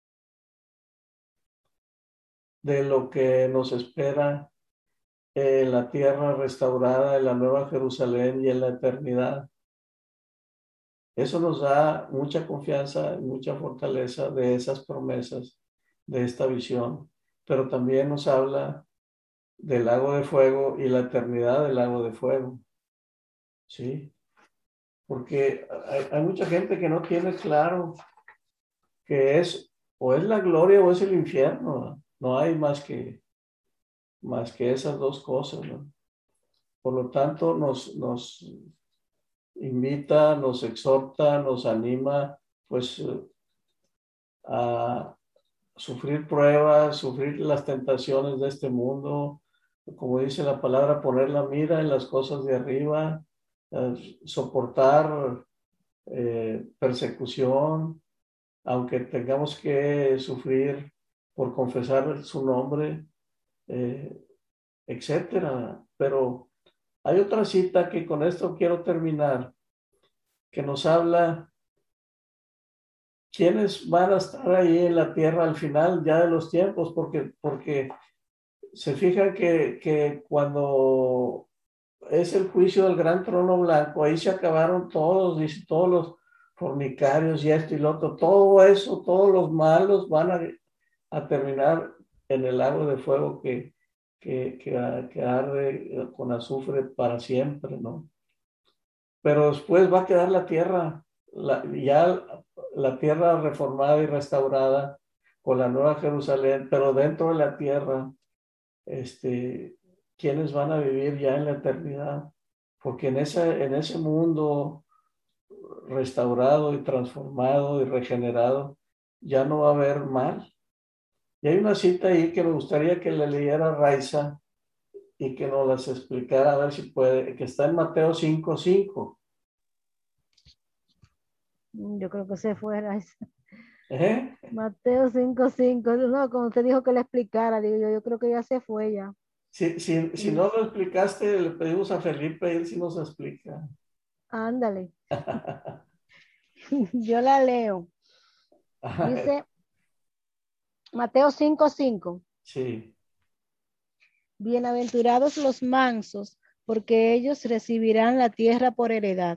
de lo que nos espera en la tierra restaurada, en la Nueva Jerusalén y en la eternidad. Eso nos da mucha confianza y mucha fortaleza de esas promesas, de esta visión, pero también nos habla del lago de fuego y la eternidad del lago de fuego. ¿Sí? Porque hay mucha gente que no tiene claro que o es la gloria o es el infierno, ¿no? No hay más que esas dos cosas, ¿no? Por lo tanto, nos invita, nos exhorta, nos anima, pues, a sufrir pruebas, sufrir las tentaciones de este mundo, como dice la palabra, poner la mira en las cosas de arriba, soportar persecución, aunque tengamos que sufrir por confesar su nombre, etcétera. Pero hay otra cita que con esto quiero terminar, que nos habla quiénes van a estar ahí en la tierra al final ya de los tiempos, porque se fijan que cuando es el juicio del gran trono blanco, ahí se acabaron todos, dice, todos los fornicarios y esto y lo otro, todo eso, todos los malos van a terminar en el lago de fuego que arde con azufre para siempre, ¿no? Pero después va a quedar la tierra, ya la tierra reformada y restaurada con la nueva Jerusalén, pero dentro de la tierra, ¿quiénes van a vivir ya en la eternidad? Porque en ese mundo restaurado y transformado y regenerado, ya no va a haber mal. Y hay una cita ahí que me gustaría que le leyera Raiza y que nos las explicara, a ver si puede, que está en Mateo 5:5. Yo creo que se fue. ¿Eh? Mateo 5:5. No, como usted dijo que le explicara, digo yo creo que ya se fue ya. Si no lo explicaste, le pedimos a Felipe, él sí nos explica. Ándale. Yo la leo. Dice Mateo 5:5. Sí. Bienaventurados los mansos, porque ellos recibirán la tierra por heredad.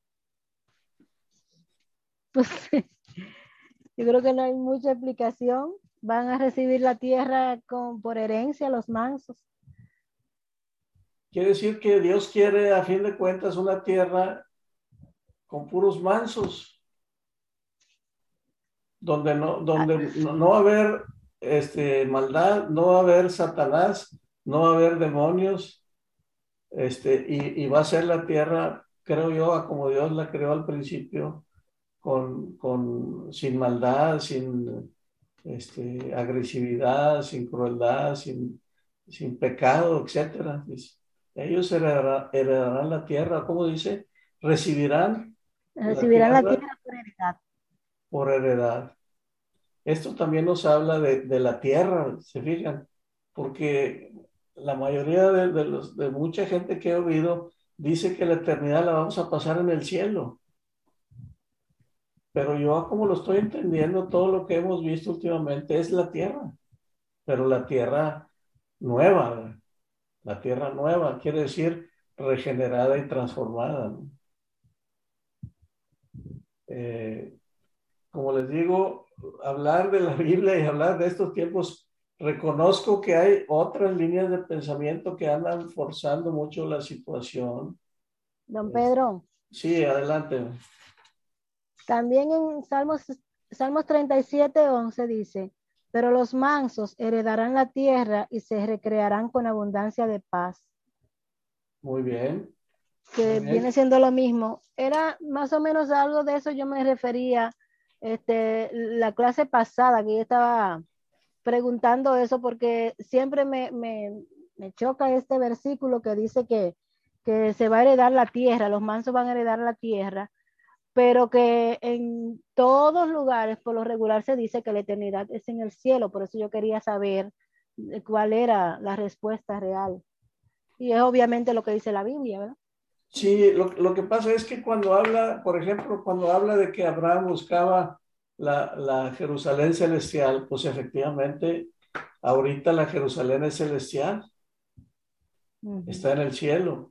Pues, yo creo que no hay mucha explicación. Van a recibir la tierra por herencia los mansos. Quiere decir que Dios quiere, a fin de cuentas, una tierra con puros mansos, donde no va a haber maldad, no va a haber Satanás, no va a haber demonios, y va a ser la tierra, creo yo, a como Dios la creó al principio, sin maldad, sin agresividad, sin crueldad, sin pecado, etcétera. Ellos heredarán la tierra, ¿cómo dice? Recibirán la tierra por heredad. Por heredad. Esto también nos habla de la tierra, ¿se fijan? Porque la mayoría de mucha gente que he oído dice que la eternidad la vamos a pasar en el cielo. Pero yo, como lo estoy entendiendo, todo lo que hemos visto últimamente es la tierra, pero la tierra nueva, ¿verdad? La tierra nueva quiere decir regenerada y transformada, ¿no? Como les digo, hablar de la Biblia y hablar de estos tiempos, reconozco que hay otras líneas de pensamiento que andan forzando mucho la situación. Don Pedro. Sí, adelante. También en Salmos 37:11 dice, pero los mansos heredarán la tierra y se recrearán con abundancia de paz. Muy bien. Que viene siendo lo mismo. Era más o menos algo de eso yo me refería la clase pasada, que yo estaba preguntando eso porque siempre me choca este versículo que dice que se va a heredar la tierra, los mansos van a heredar la tierra, pero que en todos lugares por lo regular se dice que la eternidad es en el cielo. Por eso yo quería saber cuál era la respuesta real. Y es obviamente lo que dice la Biblia, ¿verdad? Sí, lo que pasa es que cuando habla, por ejemplo, cuando habla de que Abraham buscaba la Jerusalén celestial, pues efectivamente, ahorita la Jerusalén es celestial, está en el cielo.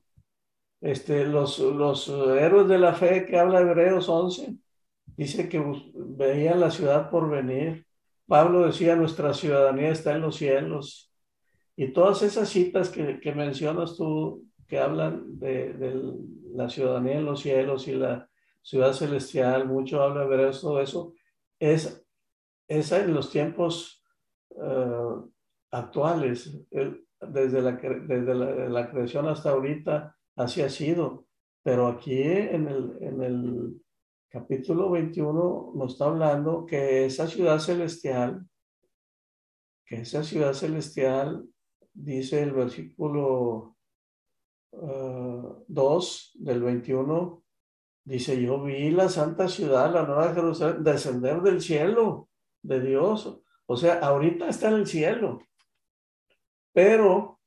Los héroes de la fe que habla Hebreos 11, dice que veían la ciudad por venir. Pablo decía, nuestra ciudadanía está en los cielos. Y todas esas citas que mencionas tú, que hablan de la ciudadanía en los cielos y la ciudad celestial, mucho habla Hebreos, todo eso, es en los tiempos actuales, desde la creación hasta ahorita, así ha sido. Pero aquí en el capítulo 21 nos está hablando que esa ciudad celestial, dice el versículo 2 del 21, Dice, yo vi la santa ciudad, la nueva Jerusalén, descender del cielo de Dios. O sea, ahorita está en el cielo. Pero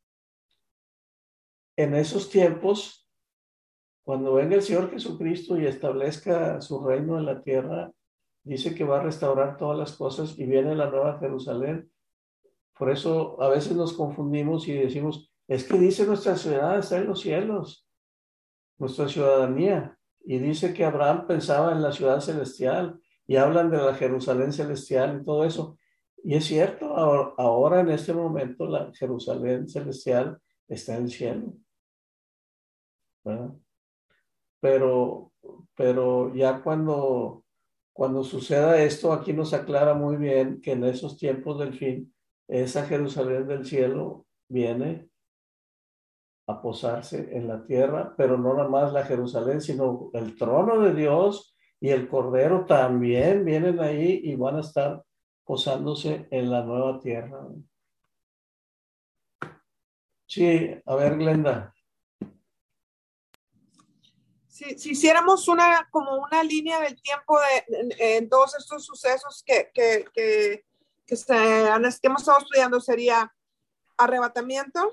en esos tiempos, cuando venga el Señor Jesucristo y establezca su reino en la tierra, dice que va a restaurar todas las cosas y viene la nueva Jerusalén. Por eso a veces nos confundimos y decimos, es que dice nuestra ciudad está en los cielos, nuestra ciudadanía. Y dice que Abraham pensaba en la ciudad celestial y hablan de la Jerusalén celestial y todo eso. Y es cierto, ahora en este momento la Jerusalén celestial está en el cielo, ¿verdad? Pero ya cuando suceda esto, aquí nos aclara muy bien que en esos tiempos del fin, esa Jerusalén del cielo viene a posarse en la tierra, pero no nada más la Jerusalén, sino el trono de Dios y el Cordero también vienen ahí y van a estar posándose en la nueva tierra. Sí, a ver, Glenda. Si hiciéramos como una línea del tiempo en todos estos sucesos que hemos estado estudiando, sería arrebatamiento,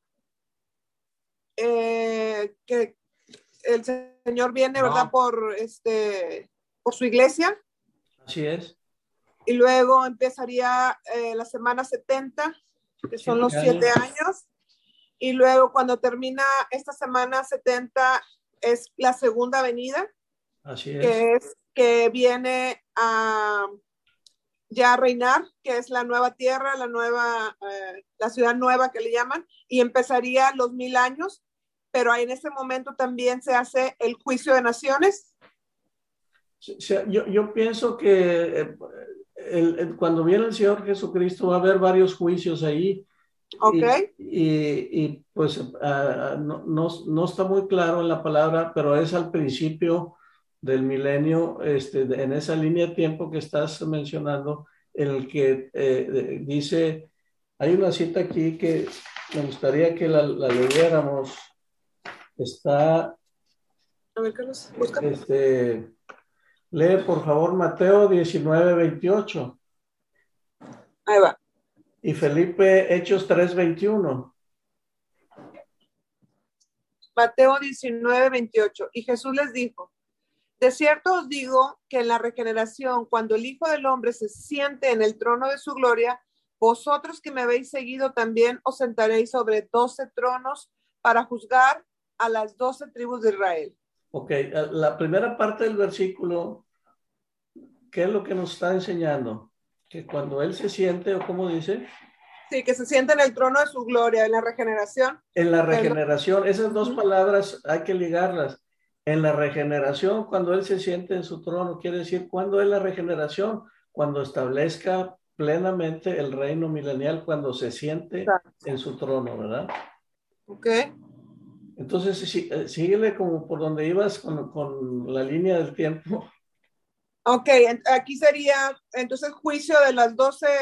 que el Señor viene, ¿verdad? Por su iglesia. Así es. Y luego empezaría la semana 70, que son los 7 años. Y luego cuando termina esta semana 70 es la segunda venida. Así es. Que viene a ya reinar, que es la nueva tierra, la ciudad nueva que le llaman, y empezaría los 1000 años, pero ahí en ese momento también se hace el juicio de naciones. Yo pienso que cuando viene el Señor Jesucristo va a haber varios juicios ahí. Okay. Y pues no está muy claro en la palabra, pero es al principio del milenio, en esa línea de tiempo que estás mencionando, en el que dice, hay una cita aquí que me gustaría que la leyéramos. Está, a ver, Carlos, busca. Lee por favor Mateo 19:28. Ahí va. Y Felipe, Hechos 3:21. Mateo 19:28. Y Jesús les dijo, de cierto os digo que en la regeneración, cuando el Hijo del Hombre se siente en el trono de su gloria, vosotros que me habéis seguido también os sentaréis sobre 12 tronos para juzgar a las 12 tribus de Israel. Ok, la primera parte del versículo, ¿qué es lo que nos está enseñando? Que cuando Él se siente, o ¿cómo dice? Sí, que se siente en el trono de su gloria, en la regeneración. En la regeneración, esas dos palabras hay que ligarlas. En la regeneración, cuando Él se siente en su trono, quiere decir, ¿cuándo es la regeneración? Cuando establezca plenamente el reino milenial, cuando se siente en su trono, ¿verdad? Ok. Entonces, síguele como por donde ibas con la línea del tiempo. Ok, aquí sería entonces juicio de los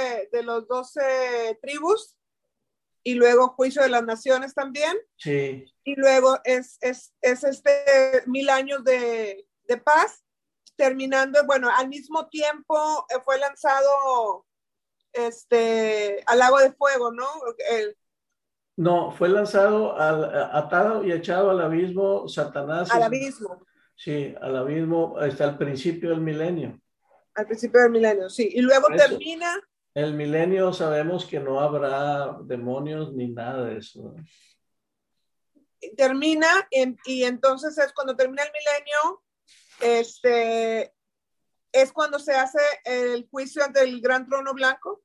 12 tribus y luego juicio de las naciones también. Sí. Y luego es 1000 años de paz, terminando, bueno, al mismo tiempo fue lanzado al lago de fuego, ¿no? No, fue lanzado, atado y echado al abismo Satanás. Al abismo. Sí, al abismo, hasta el principio del milenio. Al principio del milenio, sí. Y luego termina. El milenio sabemos que no habrá demonios ni nada de eso. Termina y entonces es cuando termina el milenio, es cuando se hace el juicio ante el gran trono blanco.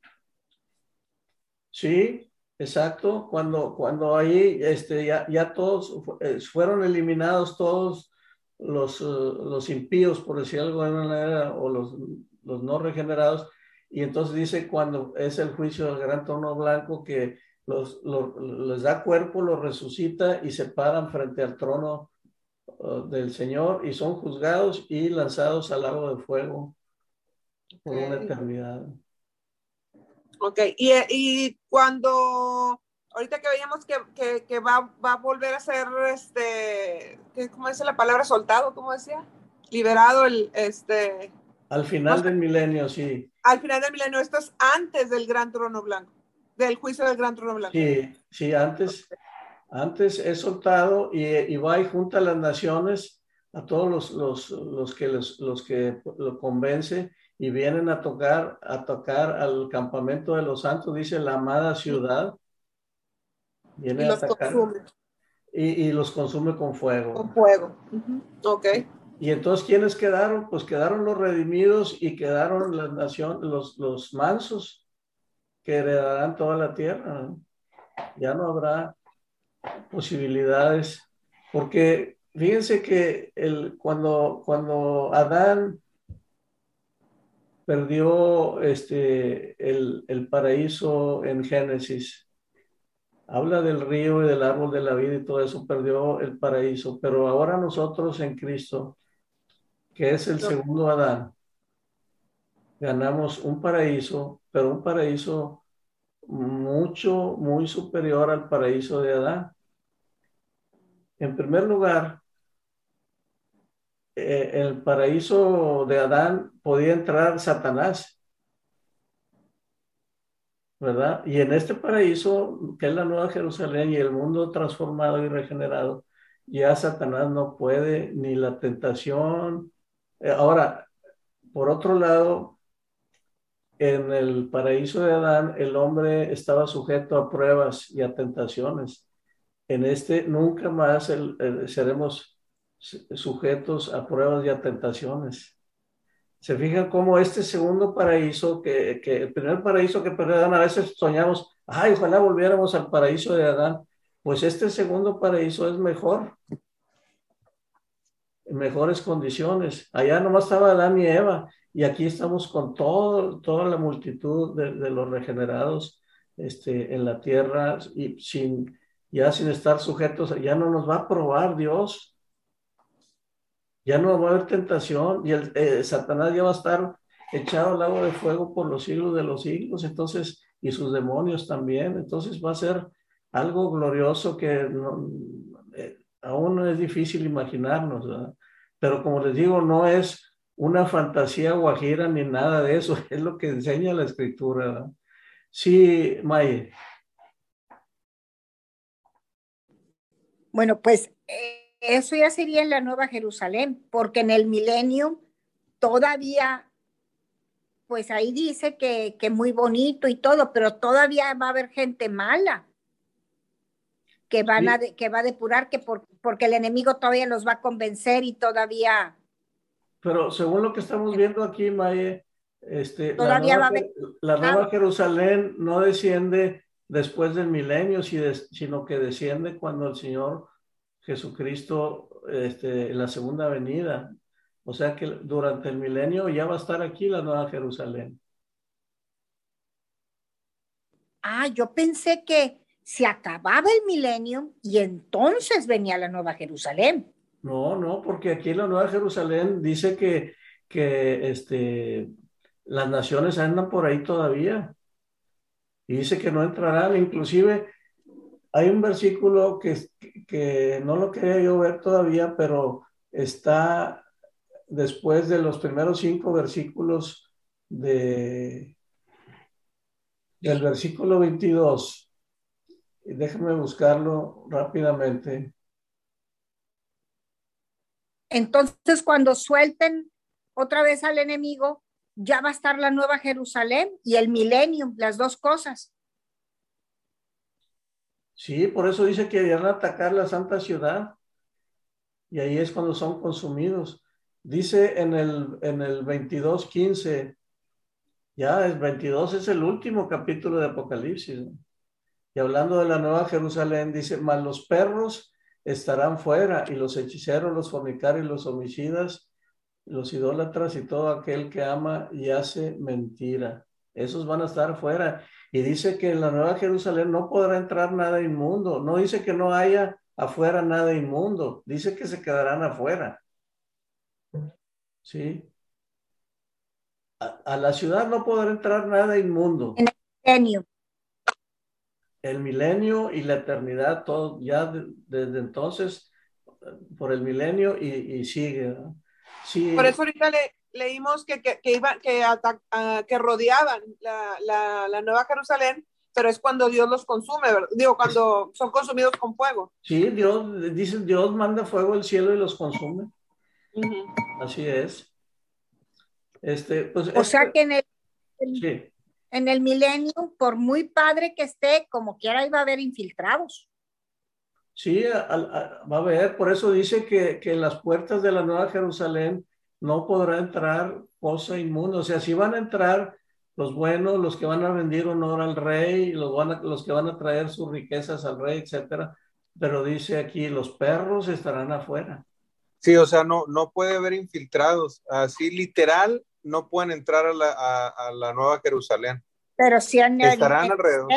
Sí, exacto. Cuando ahí ya todos fueron eliminados, todos los impíos, por decir algo de alguna manera, o los no regenerados, y entonces dice cuando es el juicio del gran trono blanco que les da cuerpo, los resucita y se paran frente al trono del Señor y son juzgados y lanzados al lago de fuego por una eternidad. Ok, y cuando, ahorita que veíamos que va a volver a ser, ¿cómo dice la palabra? Soltado, ¿cómo decía? Liberado Al final del milenio, sí. Al final del milenio, esto es antes del gran trono blanco, del juicio del gran trono blanco. Sí, antes es soltado y va y junta a las naciones, a todos los que lo convence y vienen a tocar al campamento de los santos, dice la amada ciudad. Viene Y a los atacar consume. Y los consume con fuego. Con fuego. Ok. Y entonces, ¿quiénes quedaron? Pues quedaron los redimidos y quedaron las naciones, los mansos, que heredarán toda la tierra. Ya no habrá posibilidades, porque fíjense que cuando Adán perdió el paraíso en Génesis, habla del río y del árbol de la vida y todo eso, perdió el paraíso, pero ahora nosotros en Cristo, que es el segundo Adán, ganamos un paraíso, pero un paraíso muy superior al paraíso de Adán. En primer lugar, el paraíso de Adán podía entrar Satanás, ¿verdad? Y en este paraíso, que es la Nueva Jerusalén y el mundo transformado y regenerado, ya Satanás no puede, ni la tentación. Ahora, por otro lado, en el paraíso de Adán, el hombre estaba sujeto a pruebas y a tentaciones. En este nunca más seremos sujetos a pruebas y a tentaciones. Se fijan cómo este segundo paraíso, que el primer paraíso que perdió Adán, a veces soñamos, ay, ojalá volviéramos al paraíso de Adán. Pues este segundo paraíso es mejor, en mejores condiciones. Allá nomás estaba Adán y Eva, y aquí estamos con toda la multitud de los regenerados en la tierra, y ya sin estar sujetos, ya no nos va a probar Dios. Ya no va a haber tentación y Satanás ya va a estar echado al lago de fuego por los siglos de los siglos, entonces, y sus demonios también, entonces va a ser algo glorioso que aún es difícil imaginarnos, ¿verdad? Pero como les digo, no es una fantasía guajira ni nada de eso, es lo que enseña la escritura, ¿verdad? Sí, May. Bueno, pues eso ya sería en la Nueva Jerusalén, porque en el milenio todavía, pues ahí dice que muy bonito y todo, pero todavía va a haber gente mala que que va a depurar, porque el enemigo todavía los va a convencer y todavía. Pero según lo que estamos viendo aquí, Maye, Todavía va a haber. la nueva Jerusalén no desciende después del milenio, sino que desciende cuando el Señor Jesucristo, en la segunda venida. O sea que durante el milenio ya va a estar aquí la nueva Jerusalén. Yo pensé que se acababa el milenio y entonces venía la Nueva Jerusalén. No, porque aquí la nueva Jerusalén dice que las naciones andan por ahí todavía. Y dice que no entrarán, inclusive hay un versículo que no lo quería yo ver todavía, pero está después de los primeros 5 versículos del versículo 22. Déjame buscarlo rápidamente. Entonces, cuando suelten otra vez al enemigo, ya va a estar la Nueva Jerusalén y el milenio, las dos cosas. Sí, por eso dice que irán a atacar la santa ciudad y ahí es cuando son consumidos. Dice en el 22:15, ya el 22 es el último capítulo de Apocalipsis, ¿no? Y hablando de la Nueva Jerusalén, dice, mas los perros estarán fuera y los hechiceros, los fornicarios, los homicidas, los idólatras y todo aquel que ama y hace mentira. Esos van a estar fuera. Y dice que en la Nueva Jerusalén no podrá entrar nada inmundo. No dice que no haya afuera nada inmundo. Dice que se quedarán afuera. ¿Sí? A la ciudad no podrá entrar nada inmundo. En el milenio. el milenio y la eternidad, todo ya desde entonces, por el milenio y sigue, ¿verdad? Sí, Por eso ahorita leímos que rodeaban la Nueva Jerusalén, pero es cuando Dios los consume, ¿verdad? Digo, cuando son consumidos con fuego. sí, Dios, dice, Dios manda fuego del cielo y los consume. Así es. Pues O sea que sí. en el milenio, por muy padre que esté, como quiera iba a haber infiltrados. Sí, va a haber, por eso dice que en las puertas de la Nueva Jerusalén no podrá entrar cosa inmunda. O sea, sí van a entrar los buenos, los que van a rendir honor al rey, los que van a traer sus riquezas al rey, etcétera. Pero dice aquí, los perros estarán afuera. Sí, o sea, no puede haber infiltrados. Así literal, no pueden entrar a la Nueva Jerusalén. Pero sí estarán alrededor.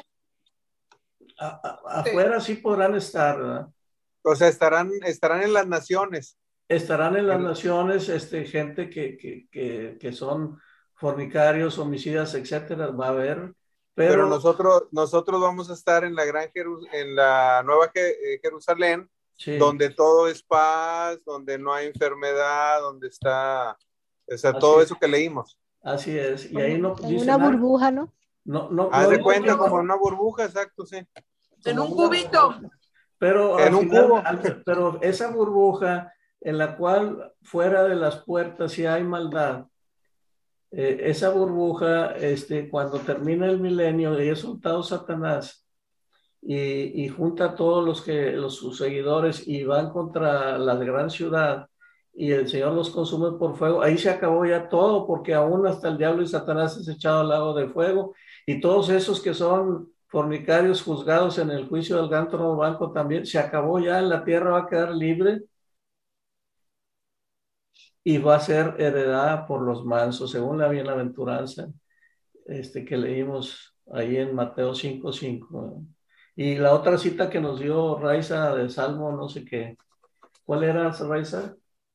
Afuera sí podrán estar, ¿verdad? O sea, estarán en las naciones. Estarán en las naciones, gente que son fornicarios, homicidas, etcétera, va a haber. Pero nosotros vamos a estar en la Nueva Jerusalén, sí, donde todo es paz, donde no hay enfermedad, donde está, o sea, así todo es. eso que leímos. Así es. Y ahí no En dice una nada. burbuja, ¿no? Haz de cuenta como una burbuja, exacto, sí. En un cubito. Pero en un cubo. Pero esa burbuja en la cual fuera de las puertas sí hay maldad, esa burbuja, cuando termina el milenio y es soltado Satanás y junta a todos sus seguidores y van contra la gran ciudad y el Señor los consume por fuego, ahí se acabó ya todo, porque aún hasta el diablo y Satanás es echado al lago de fuego, y todos esos que son fornicarios juzgados en el juicio del gran trono blanco también, se acabó ya, la tierra va a quedar libre y va a ser heredada por los mansos, según la bienaventuranza que leímos ahí en Mateo 5:5. Y la otra cita que nos dio Raiza de Salmo, no sé qué. ¿Cuál era, Raiza?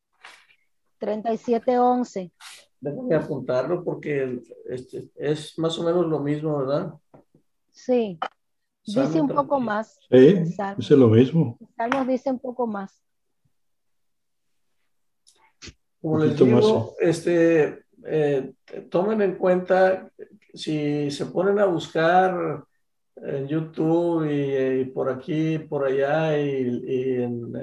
37:11. Déjame apuntarlo porque es más o menos lo mismo, ¿verdad? Sí, Salmo dice un poco más. Sí, dice lo mismo. Salmos dice un poco más. Como les digo, tomen en cuenta, si se ponen a buscar en YouTube y por aquí, por allá y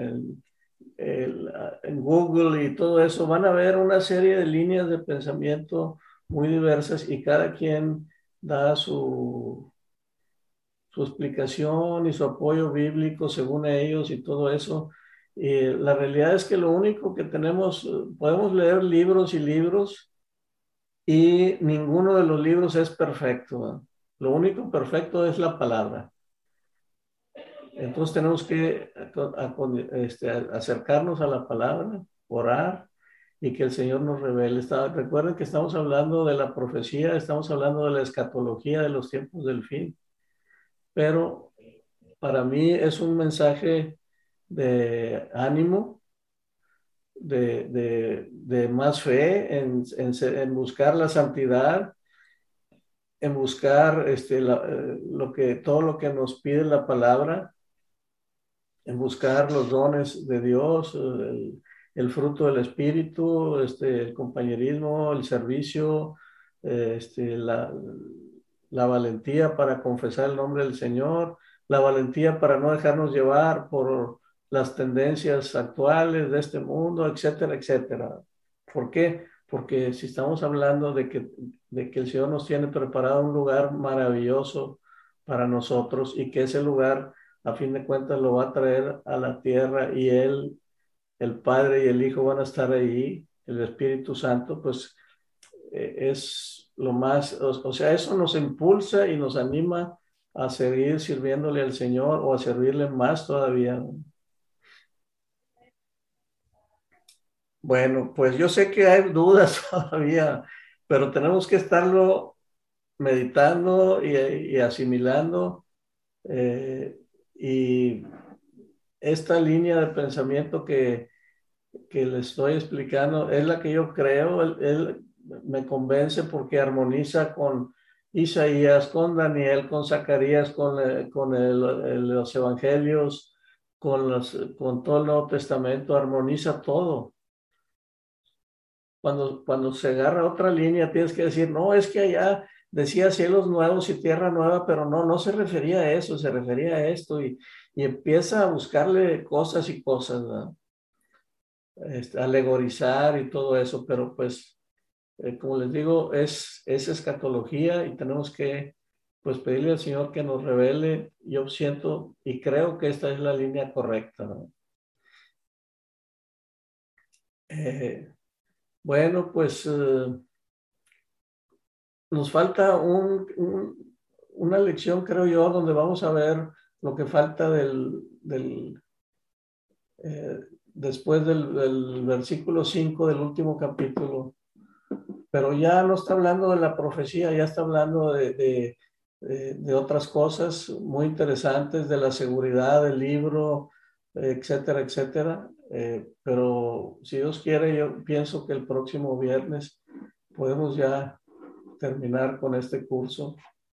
en Google y todo eso, van a ver una serie de líneas de pensamiento muy diversas y cada quien da su explicación y su apoyo bíblico según ellos y todo eso. La realidad es que lo único que tenemos, podemos leer libros y libros y ninguno de los libros es perfecto, ¿no? Lo único perfecto es la palabra. Entonces tenemos que acercarnos a la palabra, orar y que el Señor nos revele. Recuerden que estamos hablando de la profecía, estamos hablando de la escatología de los tiempos del fin, pero para mí es un mensaje de ánimo, de más fe en buscar la santidad, en buscar todo lo que nos pide la palabra, en buscar los dones de Dios, el fruto del Espíritu, el compañerismo, el servicio, la valentía para confesar el nombre del Señor, la valentía para no dejarnos llevar por las tendencias actuales de este mundo, etcétera, etcétera. ¿Por qué? Porque si estamos hablando de que el Señor nos tiene preparado un lugar maravilloso para nosotros y que ese lugar a fin de cuentas lo va a traer a la tierra y Él, el Padre y el Hijo van a estar ahí, el Espíritu Santo, pues es lo más, o sea, eso nos impulsa y nos anima a seguir sirviéndole al Señor o a servirle más todavía, ¿no? Bueno, pues yo sé que hay dudas todavía, pero tenemos que estarlo meditando y asimilando. Y esta línea de pensamiento que le estoy explicando es la que yo creo, él me convence porque armoniza con Isaías, con Daniel, con Zacarías, con los evangelios, con todo el Nuevo Testamento, armoniza todo. Cuando se agarra otra línea, tienes que decir, no, es que allá decía cielos nuevos y tierra nueva, pero no se refería a eso, se refería a esto, y empieza a buscarle cosas y cosas, ¿verdad? Alegorizar y todo eso, pero pues, como les digo, es escatología y tenemos que, pues, pedirle al Señor que nos revele. Yo siento y creo que esta es la línea correcta, ¿no? Bueno, pues nos falta una lección, creo yo, donde vamos a ver lo que falta después del versículo 5 del último capítulo. Pero ya no está hablando de la profecía, ya está hablando de otras cosas muy interesantes, de la seguridad del libro, etcétera, etcétera. Pero si Dios quiere, yo pienso que el próximo viernes podemos ya terminar con este curso,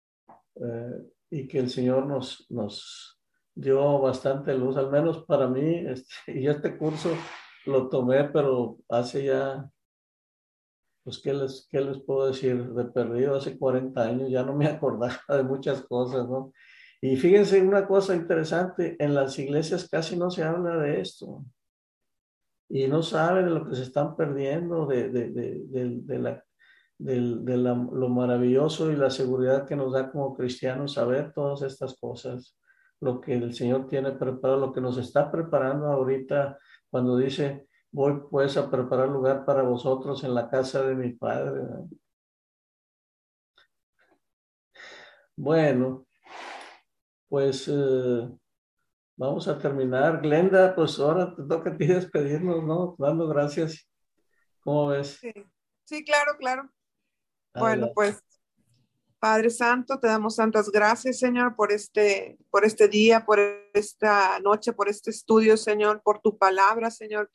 y que el Señor nos dio bastante luz, al menos para mí, y este curso lo tomé, pero hace ya, pues, ¿qué les puedo decir? De perdido hace 40 años, ya no me acordaba de muchas cosas, ¿no? Y fíjense una cosa interesante, en las iglesias casi no se habla de esto, y no saben de lo que se están perdiendo, lo maravilloso y la seguridad que nos da como cristianos saber todas estas cosas, lo que el Señor tiene preparado, lo que nos está preparando ahorita cuando dice, voy pues a preparar lugar para vosotros en la casa de mi Padre. Bueno, pues vamos a terminar. Glenda, pues ahora te toca a ti despedirnos, ¿no? Dando gracias. ¿Cómo ves? Sí, sí, claro, claro. Bueno, Adelante. pues Padre Santo, te damos tantas gracias, Señor, por este día, por esta noche, por este estudio, Señor, por tu palabra, Señor,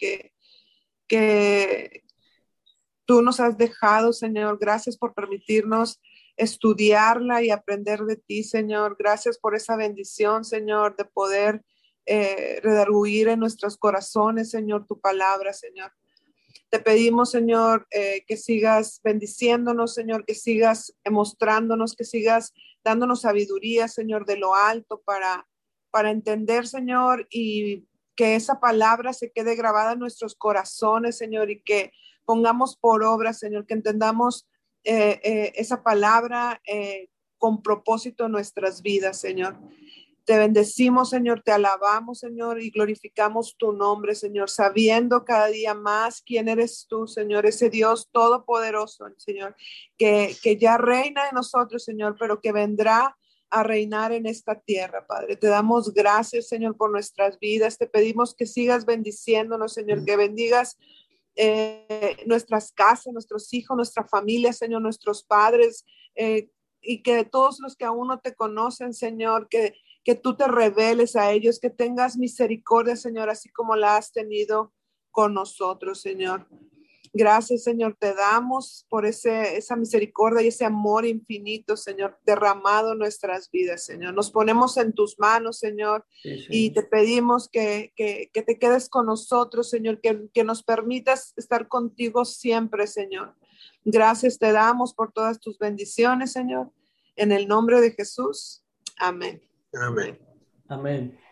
que tú nos has dejado, Señor. Gracias por permitirnos estudiarla y aprender de ti, Señor. Gracias por esa bendición, Señor, de poder redarguir en nuestros corazones, Señor, tu palabra, Señor. Te pedimos, Señor, que sigas bendiciéndonos, Señor, que sigas mostrándonos, que sigas dándonos sabiduría, Señor, de lo alto para entender, Señor, y que esa palabra se quede grabada en nuestros corazones, Señor, y que pongamos por obra, Señor, que entendamos esa palabra con propósito en nuestras vidas, Señor. Te bendecimos, Señor, te alabamos, Señor, y glorificamos tu nombre, Señor, sabiendo cada día más quién eres tú, Señor, ese Dios todopoderoso, Señor, que ya reina en nosotros, Señor, pero que vendrá a reinar en esta tierra, Padre. Te damos gracias, Señor, por nuestras vidas. Te pedimos que sigas bendiciéndonos, Señor, que bendigas nuestras casas, nuestros hijos, nuestra familia, Señor, nuestros padres, y que todos los que aún no te conocen, Señor, que tú te reveles a ellos, que tengas misericordia, Señor, así como la has tenido con nosotros, Señor. Gracias, Señor, te damos por esa misericordia y ese amor infinito, Señor, derramado en nuestras vidas, Señor. Nos ponemos en tus manos, Señor, Sí, y te pedimos que te quedes con nosotros, Señor, que nos permitas estar contigo siempre, Señor. Gracias te damos por todas tus bendiciones, Señor. En el nombre de Jesús. Amén. Amén. Amén.